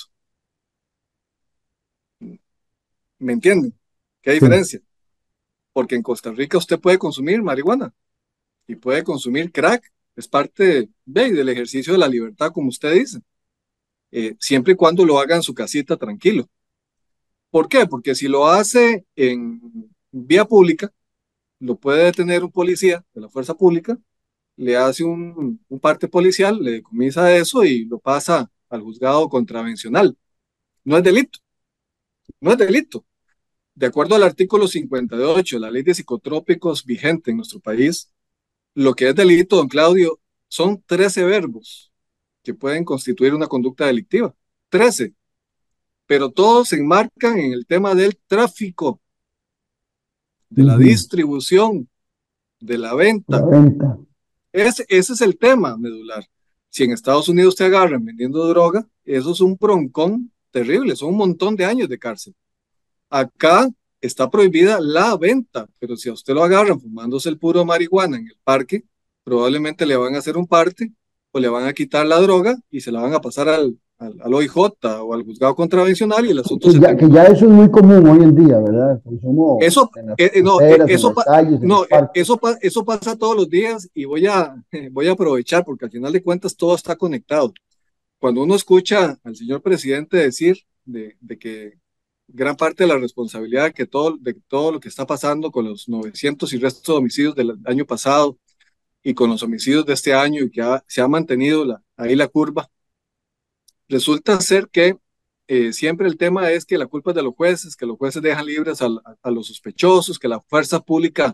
¿Me entienden? ¿Qué Sí. diferencia? Porque en Costa Rica usted puede consumir marihuana y puede consumir crack, es parte de, del ejercicio de la libertad, como usted dice, eh, siempre y cuando lo haga en su casita tranquilo. ¿Por qué? Porque si lo hace en vía pública, lo puede detener un policía de la fuerza pública, le hace un, un parte policial, le decomisa eso y lo pasa al juzgado contravencional. No es delito, no es delito. De acuerdo al artículo cincuenta y ocho de la ley de psicotrópicos vigente en nuestro país, lo que es delito, don Claudio, son trece verbos que pueden constituir una conducta delictiva. Trece, pero todos se enmarcan en el tema del tráfico, de la Ujú. distribución, de la La venta. venta. Ese, ese es el tema medular. Si en Estados Unidos te agarran vendiendo droga, eso es un broncón terrible, son un montón de años de cárcel. Acá está prohibida la venta, pero si a usted lo agarran fumándose el puro marihuana en el parque, probablemente le van a hacer un parte o le van a quitar la droga y se la van a pasar al, al, al O I J o al juzgado contravencional y el asunto Que se ya, que terminó. ya eso es muy común hoy en día, ¿verdad? El consumo Eso, en las eh, eh, no, eh, aceras, en eso, las pa- calles, en los no, eh, parques. eso, pa- eso pasa todos los días y voy a, voy a aprovechar porque al final de cuentas todo está conectado. Cuando uno escucha al señor presidente decir de, de que gran parte de la responsabilidad de, que todo, de todo lo que está pasando con los novecientos y restos de homicidios del año pasado y con los homicidios de este año y que ha- se ha mantenido la, ahí la curva, resulta ser que eh, siempre el tema es que la culpa es de los jueces, que los jueces dejan libres a, a- a los sospechosos, que la fuerza pública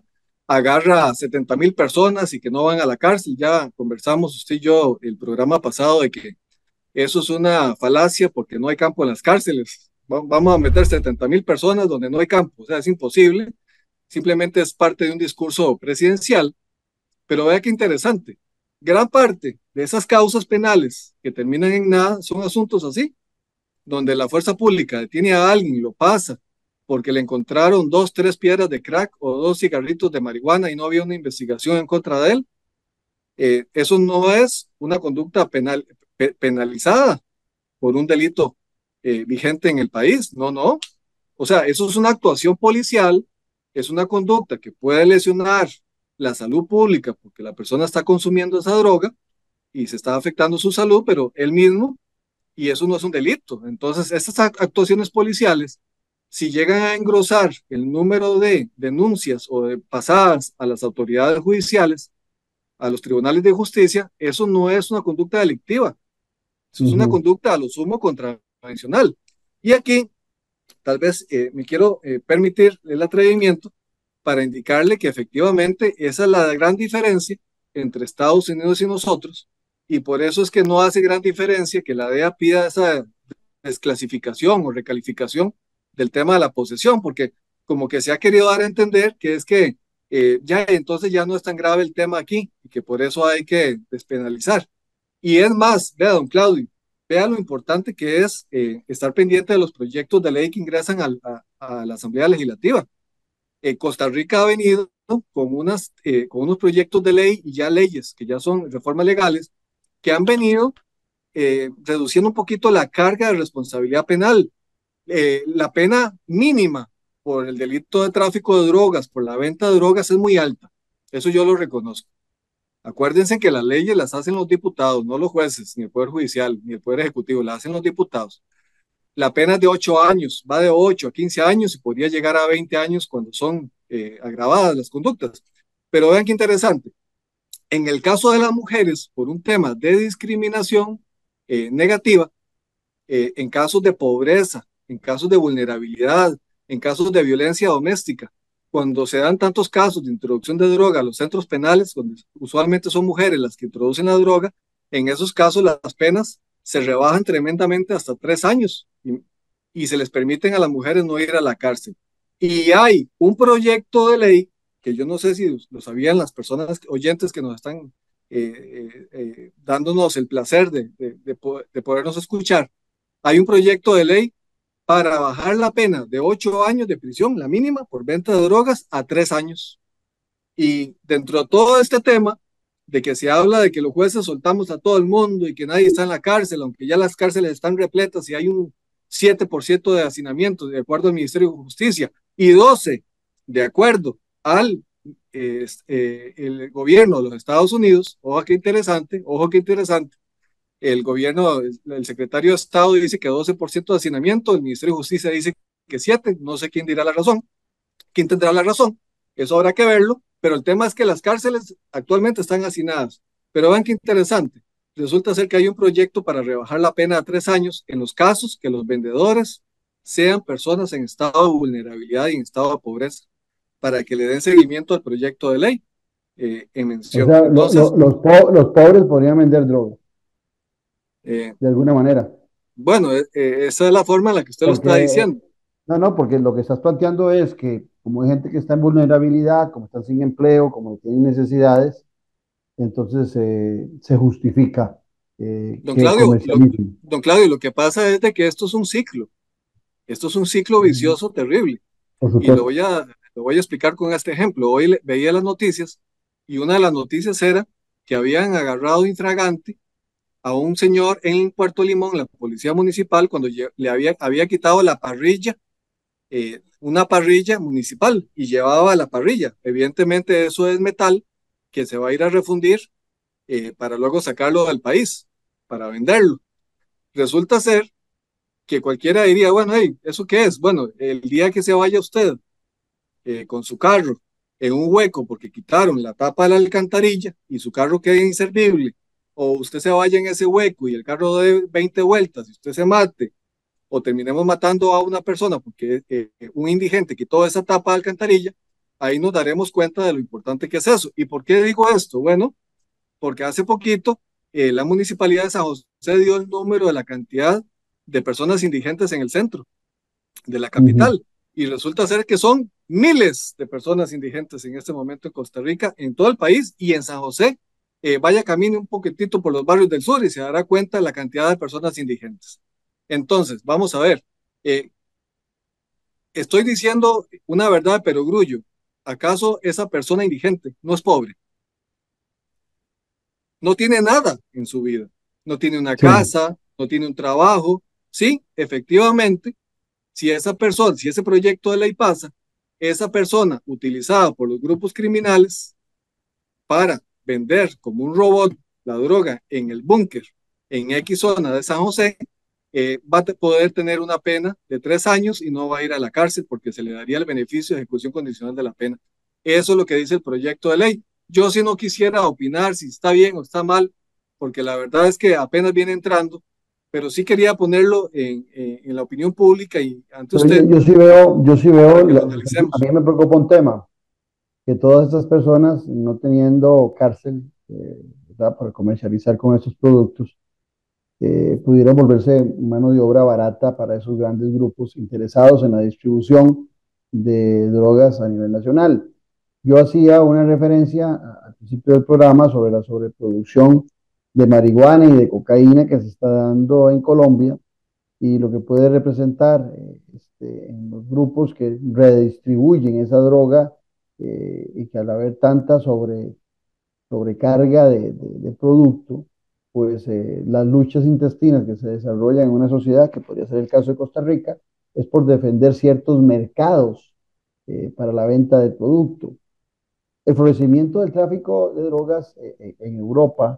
agarra a setenta mil personas y que no van a la cárcel. Ya conversamos usted y yo el programa pasado de que eso es una falacia porque no hay campo en las cárceles. Vamos a meter setenta mil personas donde no hay campo, o sea, es imposible. Simplemente es parte de un discurso presidencial. Pero vea qué interesante. Gran parte de esas causas penales que terminan en nada son asuntos así, donde la fuerza pública detiene a alguien y lo pasa porque le encontraron dos, tres piedras de crack o dos cigarritos de marihuana y no había una investigación en contra de él. Eh, eso no es una conducta penal, pe penalizada por un delito eh, vigente en el país. No, no. O sea, eso es una actuación policial, es una conducta que puede lesionar la salud pública porque la persona está consumiendo esa droga y se está afectando su salud, pero él mismo, y eso no es un delito. Entonces, estas actuaciones policiales, si llegan a engrosar el número de denuncias o de pasadas a las autoridades judiciales, a los tribunales de justicia, eso no es una conducta delictiva, eso uh-huh. es una conducta a lo sumo contravencional. Y aquí, tal vez eh, me quiero eh, permitir el atrevimiento para indicarle que efectivamente esa es la gran diferencia entre Estados Unidos y nosotros, y por eso es que no hace gran diferencia que la D E A pida esa desclasificación o recalificación del tema de la posesión, porque como que se ha querido dar a entender que es que eh, ya entonces ya no es tan grave el tema aquí, y que por eso hay que despenalizar. Y es más, vea, don Claudio, vea lo importante que es eh, estar pendiente de los proyectos de ley que ingresan al, a, a la Asamblea Legislativa. Eh, Costa Rica ha venido con, unas, eh, con unos proyectos de ley y ya leyes, que ya son reformas legales, que han venido eh, reduciendo un poquito la carga de responsabilidad penal. Eh, la pena mínima por el delito de tráfico de drogas, por la venta de drogas, es muy alta. Eso yo lo reconozco. Acuérdense que las leyes las hacen los diputados, no los jueces, ni el Poder Judicial, ni el Poder Ejecutivo, las hacen los diputados. La pena es de ocho años, va de ocho a quince años y podría llegar a veinte años cuando son eh, agravadas las conductas. Pero vean qué interesante. En el caso de las mujeres, por un tema de discriminación eh, negativa, eh, en casos de pobreza, en casos de vulnerabilidad, en casos de violencia doméstica, cuando se dan tantos casos de introducción de droga a los centros penales, donde usualmente son mujeres las que introducen la droga, en esos casos las penas se rebajan tremendamente hasta tres años y, y se les permiten a las mujeres no ir a la cárcel. Y hay un proyecto de ley, que yo no sé si lo sabían las personas oyentes que nos están eh, eh, eh, dándonos el placer de, de, de, de podernos escuchar. Hay un proyecto de ley para bajar la pena de ocho años de prisión, la mínima, por venta de drogas, a tres años. Y dentro de todo este tema, de que se habla de que los jueces soltamos a todo el mundo y que nadie está en la cárcel, aunque ya las cárceles están repletas y hay un siete por ciento de hacinamiento, de acuerdo al Ministerio de Justicia, y doce de acuerdo al eh, eh, el gobierno de los Estados Unidos. Ojo qué interesante, ojo qué interesante. El gobierno, el secretario de Estado dice que doce por ciento de hacinamiento, el Ministerio de Justicia dice que siete, no sé quién dirá la razón, quién tendrá la razón, eso habrá que verlo, pero el tema es que las cárceles actualmente están hacinadas. Pero vean qué interesante, resulta ser que hay un proyecto para rebajar la pena a tres años en los casos que los vendedores sean personas en estado de vulnerabilidad y en estado de pobreza, para que le den seguimiento al proyecto de ley eh, en mención. O sea, Entonces, lo, lo, los, po los pobres podrían vender droga. Eh, de alguna manera. Bueno, eh, esa es la forma en la que usted porque, lo está diciendo. No, no, porque lo que estás planteando es que como hay gente que está en vulnerabilidad, como están sin empleo, como tienen necesidades, entonces eh, se justifica eh, don que Claudio, lo, don Claudio, lo que pasa es de que esto es un ciclo. Esto es un ciclo vicioso terrible. Y lo voy, a, lo voy a explicar con este ejemplo. Hoy le, veía las noticias y una de las noticias era que habían agarrado infragante a un señor en Puerto Limón, la policía municipal, cuando le había, había quitado la parrilla, eh, una parrilla municipal, y llevaba la parrilla. Evidentemente eso es metal que se va a ir a refundir eh, para luego sacarlo del país, para venderlo. Resulta ser que cualquiera diría, bueno, hey, ¿eso qué es? Bueno, el día que se vaya usted eh, con su carro en un hueco porque quitaron la tapa de la alcantarilla y su carro queda inservible, o usted se vaya en ese hueco y el carro dé veinte vueltas y usted se mate, o terminemos matando a una persona porque eh, un indigente quitó esa tapa de alcantarilla, ahí nos daremos cuenta de lo importante que es eso. ¿Y por qué digo esto? Bueno, porque hace poquito eh, la Municipalidad de San José dio el número de la cantidad de personas indigentes en el centro de la Ujú. capital, y resulta ser que son miles de personas indigentes en este momento en Costa Rica, en todo el país y en San José. Eh, vaya, camine un poquitito por los barrios del sur y se dará cuenta de la cantidad de personas indigentes. Entonces, vamos a ver, eh, estoy diciendo una verdad, pero grullo. ¿Acaso esa persona indigente no es pobre? No tiene nada en su vida. No tiene una Sí, casa, no tiene un trabajo. Sí, efectivamente, si esa persona, si ese proyecto de ley pasa, esa persona utilizada por los grupos criminales para vender como un robot la droga en el búnker en X zona de San José, eh, va a poder tener una pena de tres años y no va a ir a la cárcel porque se le daría el beneficio de ejecución condicional de la pena. Eso es lo que dice el proyecto de ley. Yo sí no quisiera opinar si está bien o está mal, porque la verdad es que apenas viene entrando, pero sí quería ponerlo en, en, en la opinión pública y ante pero yo, usted yo sí veo, yo sí veo, para que lo la- a analicemos. mí me preocupa un tema, que todas estas personas no teniendo cárcel, eh, ¿verdad? Para comercializar con estos productos, eh, pudieran volverse mano de obra barata para esos grandes grupos interesados en la distribución de drogas a nivel nacional. Yo hacía una referencia a- al principio del programa sobre la sobreproducción de marihuana y de cocaína que se está dando en Colombia y lo que puede representar eh, este, en los grupos que redistribuyen esa droga, eh, y que al haber tanta sobre, sobrecarga de, de, de producto, pues eh, las luchas intestinas que se desarrollan en una sociedad, que podría ser el caso de Costa Rica, es por defender ciertos mercados eh, para la venta del producto. El florecimiento del tráfico de drogas eh, eh, en Europa,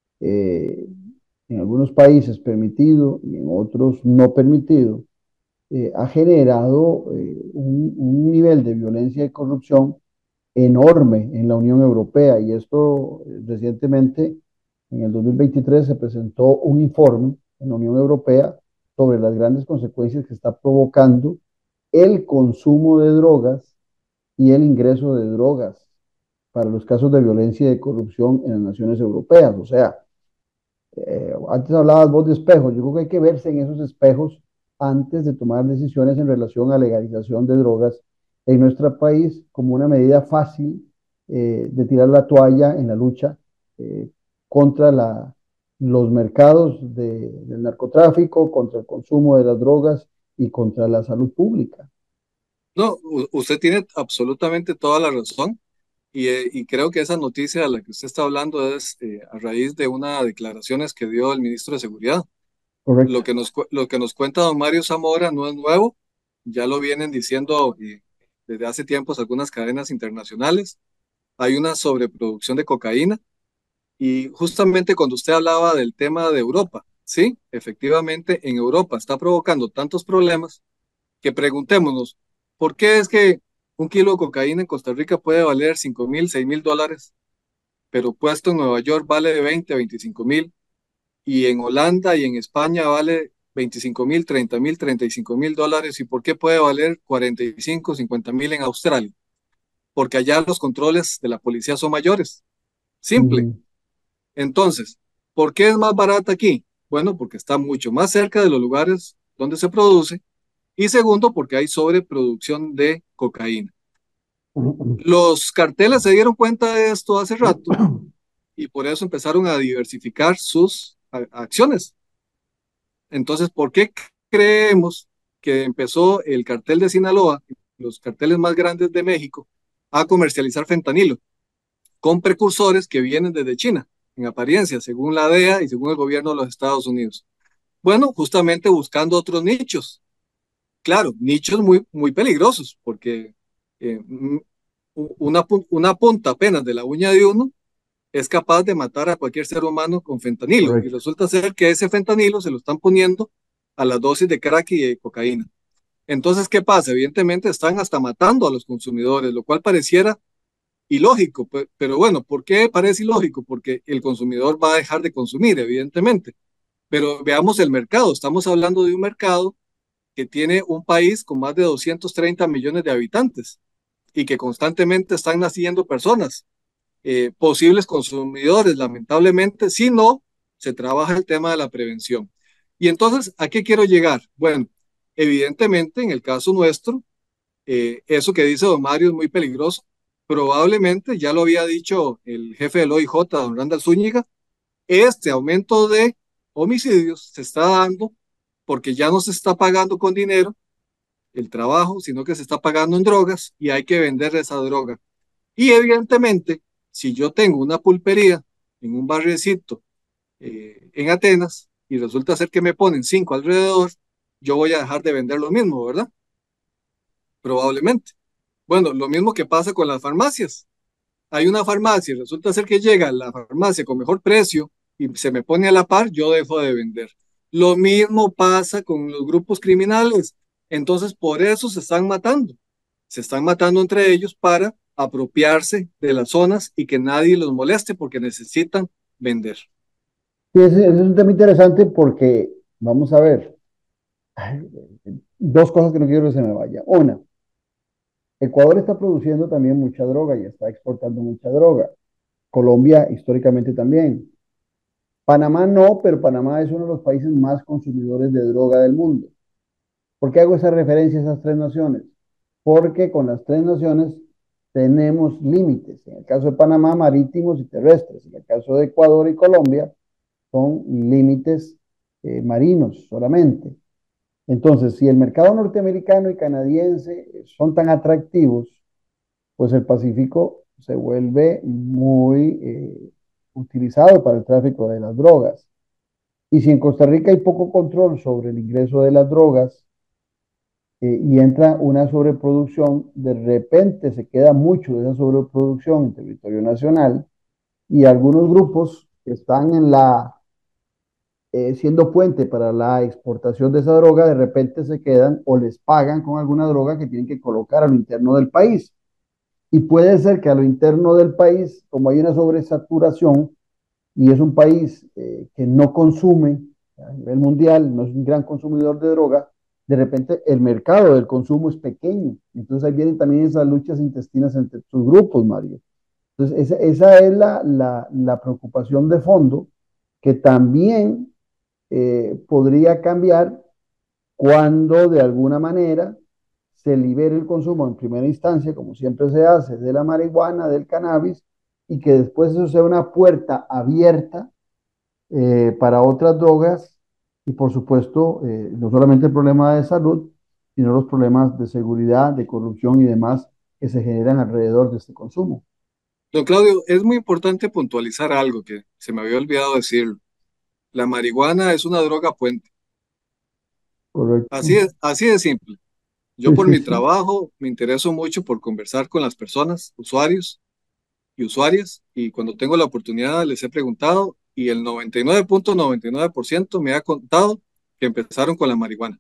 eh, en algunos países permitido y en otros no permitido, eh, ha generado eh, un, un nivel de violencia y corrupción enorme en la Unión Europea. Y esto eh, recientemente, en el dos mil veintitrés, se presentó un informe en la Unión Europea sobre las grandes consecuencias que está provocando el consumo de drogas y el ingreso de drogas para los casos de violencia y de corrupción en las naciones europeas. O sea, eh, antes hablabas vos de espejos, yo creo que hay que verse en esos espejos antes de tomar decisiones en relación a legalización de drogas en nuestro país como una medida fácil eh, de tirar la toalla en la lucha eh, contra la, los mercados de, del narcotráfico, contra el consumo de las drogas y contra la salud pública. No, u- usted tiene absolutamente toda la razón. Y, eh, y creo que esa noticia de la que usted está hablando es eh, a raíz de unas declaraciones que dio el ministro de Seguridad. Lo Correcto. que nos, cu- lo que nos cuenta don Mario Zamora no es nuevo, ya lo vienen diciendo eh, desde hace tiempos algunas cadenas internacionales. Hay una sobreproducción de cocaína y justamente cuando usted hablaba del tema de Europa, sí, efectivamente en Europa está provocando tantos problemas que preguntémonos, ¿por qué es que un kilo de cocaína en Costa Rica puede valer cinco mil, seis mil dólares, pero puesto en Nueva York vale de veinte a veinticinco mil, y en Holanda y en España vale veinticinco mil, treinta mil, treinta y cinco mil dólares? ¿Y por qué puede valer cuarenta y cinco, cincuenta mil en Australia? Porque allá los controles de la policía son mayores. Simple. Ujú. Entonces, ¿por qué es más barata aquí? Bueno, porque está mucho más cerca de los lugares donde se produce, y segundo, porque hay sobreproducción de cocaína. Los carteles se dieron cuenta de esto hace rato y por eso empezaron a diversificar sus a- acciones. Entonces, ¿por qué creemos que empezó el cartel de Sinaloa, los carteles más grandes de México, a comercializar fentanilo con precursores que vienen desde China, en apariencia, según la D E A y según el gobierno de los Estados Unidos? Bueno, justamente buscando otros nichos. Claro, nichos muy, muy peligrosos, porque eh, mm, una, pu- una punta apenas de la uña de uno es capaz de matar a cualquier ser humano con fentanilo. Y Correcto. resulta ser que ese fentanilo se lo están poniendo a las dosis de crack y de cocaína. Entonces, ¿qué pasa? Evidentemente están hasta matando a los consumidores, lo cual pareciera ilógico. pe- Pero bueno, ¿por qué parece ilógico? Porque el consumidor va a dejar de consumir, evidentemente. Pero veamos el mercado. Estamos hablando de un mercado que tiene un país con más de doscientos treinta millones de habitantes. y que constantemente están naciendo personas, eh, posibles consumidores, lamentablemente, si no se trabaja el tema de la prevención. Y entonces, ¿a qué quiero llegar? Bueno, evidentemente, en el caso nuestro, eh, eso que dice don Mario es muy peligroso. Probablemente, ya lo había dicho el jefe del O I J, don Randall Zúñiga, este aumento de homicidios se está dando porque ya no se está pagando con dinero el trabajo, sino que se está pagando en drogas y hay que vender esa droga. Y evidentemente, si yo tengo una pulpería en un barriecito eh, en Atenas y resulta ser que me ponen cinco alrededor, yo voy a dejar de vender lo mismo, ¿verdad? Probablemente. Bueno, lo mismo que pasa con las farmacias. Hay una farmacia y resulta ser que llega a la farmacia con mejor precio y se me pone a la par, yo dejo de vender. Lo mismo pasa con los grupos criminales. Entonces, por eso se están matando. Se están matando entre ellos para apropiarse de las zonas y que nadie los moleste porque necesitan vender. Sí, ese, ese es un tema interesante porque, vamos a ver, ay, dos cosas que no quiero que se me vaya. Una, Ecuador está produciendo también mucha droga y está exportando mucha droga. Colombia históricamente también. Panamá no, pero Panamá es uno de los países más consumidores de droga del mundo. ¿Por qué hago esa referencia a esas tres naciones? Porque con las tres naciones tenemos límites. En el caso de Panamá, marítimos y terrestres. En el caso de Ecuador y Colombia, son límites eh, marinos solamente. Entonces, si el mercado norteamericano y canadiense son tan atractivos, pues el Pacífico se vuelve muy eh, utilizado para el tráfico de las drogas. Y si en Costa Rica hay poco control sobre el ingreso de las drogas eh, y entra una sobreproducción, de repente se queda mucho de esa sobreproducción en territorio nacional y algunos grupos que están en la eh, siendo puente para la exportación de esa droga, de repente se quedan o les pagan con alguna droga que tienen que colocar a lo interno del país. Y puede ser que a lo interno del país, como hay una sobresaturación y es un país eh, que no consume a nivel mundial, no es un gran consumidor de droga, de repente el mercado del consumo es pequeño. Entonces ahí vienen también esas luchas intestinas entre sus grupos, Mario. Entonces esa, esa es la, la, la preocupación de fondo que también eh, podría cambiar cuando de alguna manera se libere el consumo en primera instancia, como siempre se hace, de la marihuana, del cannabis, y que después eso sea una puerta abierta eh, para otras drogas y por supuesto eh, no solamente el problema de salud, sino los problemas de seguridad, de corrupción y demás que se generan alrededor de este consumo. Don Claudio, es muy importante puntualizar algo que se me había olvidado decirlo. La marihuana es una droga puente. Correcto. Así de, así de simple. Yo Sí, por sí, mi sí. trabajo me intereso mucho por conversar con las personas, usuarios y usuarias, y cuando tengo la oportunidad les he preguntado y el noventa y nueve punto noventa y nueve por ciento me ha contado que empezaron con la marihuana.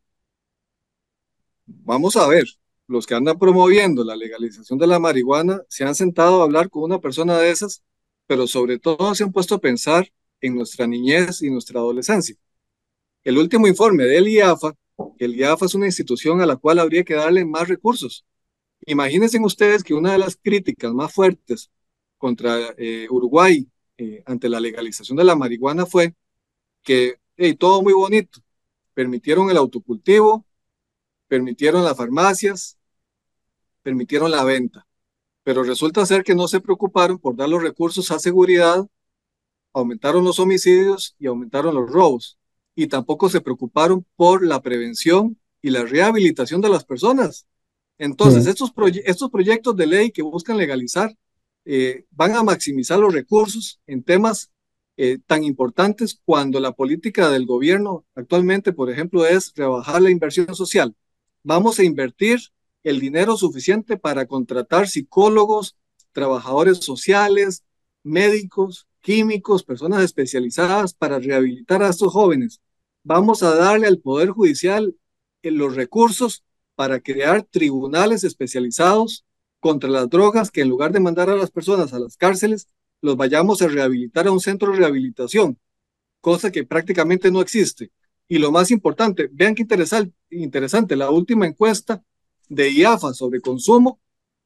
Vamos a ver, los que andan promoviendo la legalización de la marihuana se han sentado a hablar con una persona de esas, pero sobre todo se han puesto a pensar en nuestra niñez y nuestra adolescencia. El último informe del I A F A, que el I A F A es una institución a la cual habría que darle más recursos. Imagínense ustedes que una de las críticas más fuertes contra eh, Uruguay eh, ante la legalización de la marihuana fue que hey, todo muy bonito, permitieron el autocultivo, permitieron las farmacias, permitieron la venta, pero resulta ser que no se preocuparon por dar los recursos a seguridad, aumentaron los homicidios y aumentaron los robos, y tampoco se preocuparon por la prevención y la rehabilitación de las personas. Entonces, Sí. estos, proye estos proyectos de ley que buscan legalizar eh, van a maximizar los recursos en temas eh, tan importantes cuando la política del gobierno actualmente, por ejemplo, es rebajar la inversión social. Vamos a invertir el dinero suficiente para contratar psicólogos, trabajadores sociales, médicos, químicos, personas especializadas para rehabilitar a estos jóvenes. Vamos a darle al Poder Judicial eh, los recursos para crear tribunales especializados contra las drogas que en lugar de mandar a las personas a las cárceles, los vayamos a rehabilitar a un centro de rehabilitación, cosa que prácticamente no existe. Y lo más importante, vean qué interesante, interesante la última encuesta de I A F A sobre consumo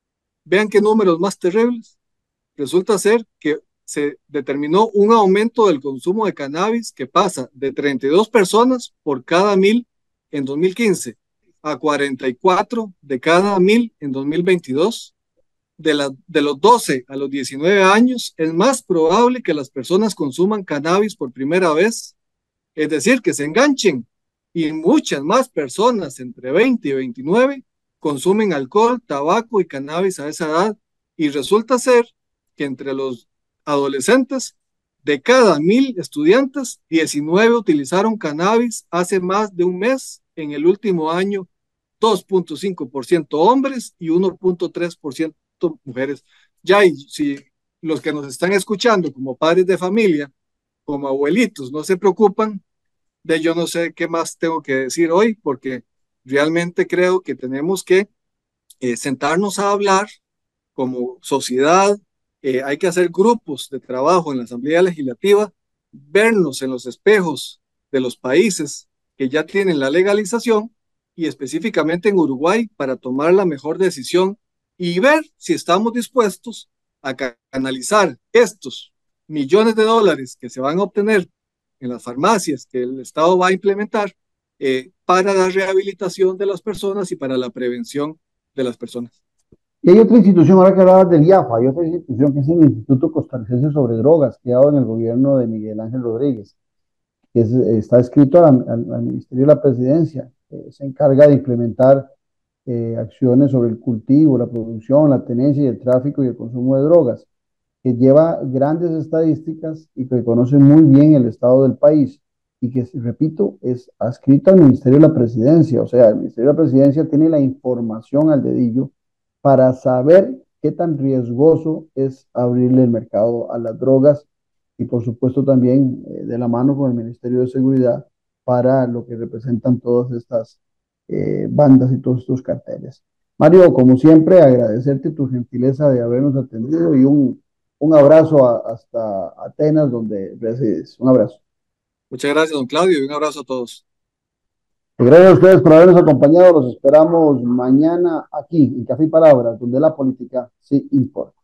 vean qué números más terribles. Resulta ser que se determinó un aumento del consumo de cannabis que pasa de treinta y dos personas por cada mil en dos mil quince a cuarenta y cuatro de cada mil en dos mil veintidós. De, la, de los doce a los diecinueve años es más probable que las personas consuman cannabis por primera vez, es decir, que se enganchen, y muchas más personas entre veinte y veintinueve consumen alcohol, tabaco y cannabis a esa edad, y resulta ser que entre los adolescentes, de cada mil estudiantes, diecinueve utilizaron cannabis hace más de un mes. En el último año, dos punto cinco por ciento hombres y uno punto tres por ciento mujeres. Ya, y si los que nos están escuchando como padres de familia, como abuelitos, no se preocupan, de yo no sé qué más tengo que decir hoy, porque realmente creo que tenemos que eh, sentarnos a hablar como sociedad. Eh, hay que hacer grupos de trabajo en la Asamblea Legislativa, vernos en los espejos de los países que ya tienen la legalización, y específicamente en Uruguay, para tomar la mejor decisión y ver si estamos dispuestos a canalizar estos millones de dólares que se van a obtener en las farmacias que el Estado va a implementar eh, para la rehabilitación de las personas y para la prevención de las personas. Y hay otra institución, ahora que hablabas del I A F A, hay otra institución que es el Instituto Costarricense sobre Drogas, creado en el gobierno de Miguel Ángel Rodríguez, que es, está escrito al, al, al Ministerio de la Presidencia, eh, se encarga de implementar eh, acciones sobre el cultivo, la producción, la tenencia y el tráfico y el consumo de drogas, que lleva grandes estadísticas y que conoce muy bien el estado del país, y que, repito, es adscrito al Ministerio de la Presidencia. O sea, el Ministerio de la Presidencia tiene la información al dedillo para saber qué tan riesgoso es abrirle el mercado a las drogas, y por supuesto también eh, de la mano con el Ministerio de Seguridad para lo que representan todas estas eh, bandas y todos estos carteles. Mario, como siempre, agradecerte tu gentileza de habernos atendido, y un, un abrazo a, hasta Atenas, donde resides. Un abrazo. Muchas gracias, don Claudio, y un abrazo a todos. Gracias a ustedes por habernos acompañado. Los esperamos mañana aquí en Café y Palabras, donde la política sí importa.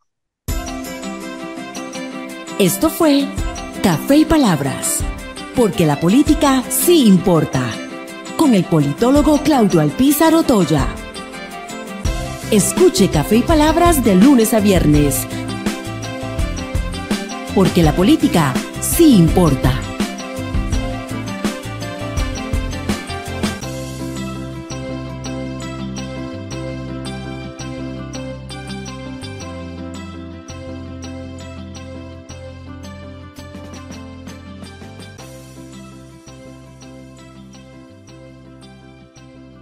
Esto fue Café y Palabras, porque la política sí importa, con el politólogo Claudio Alpizar Otoya. Escuche Café y Palabras de lunes a viernes, porque la política sí importa.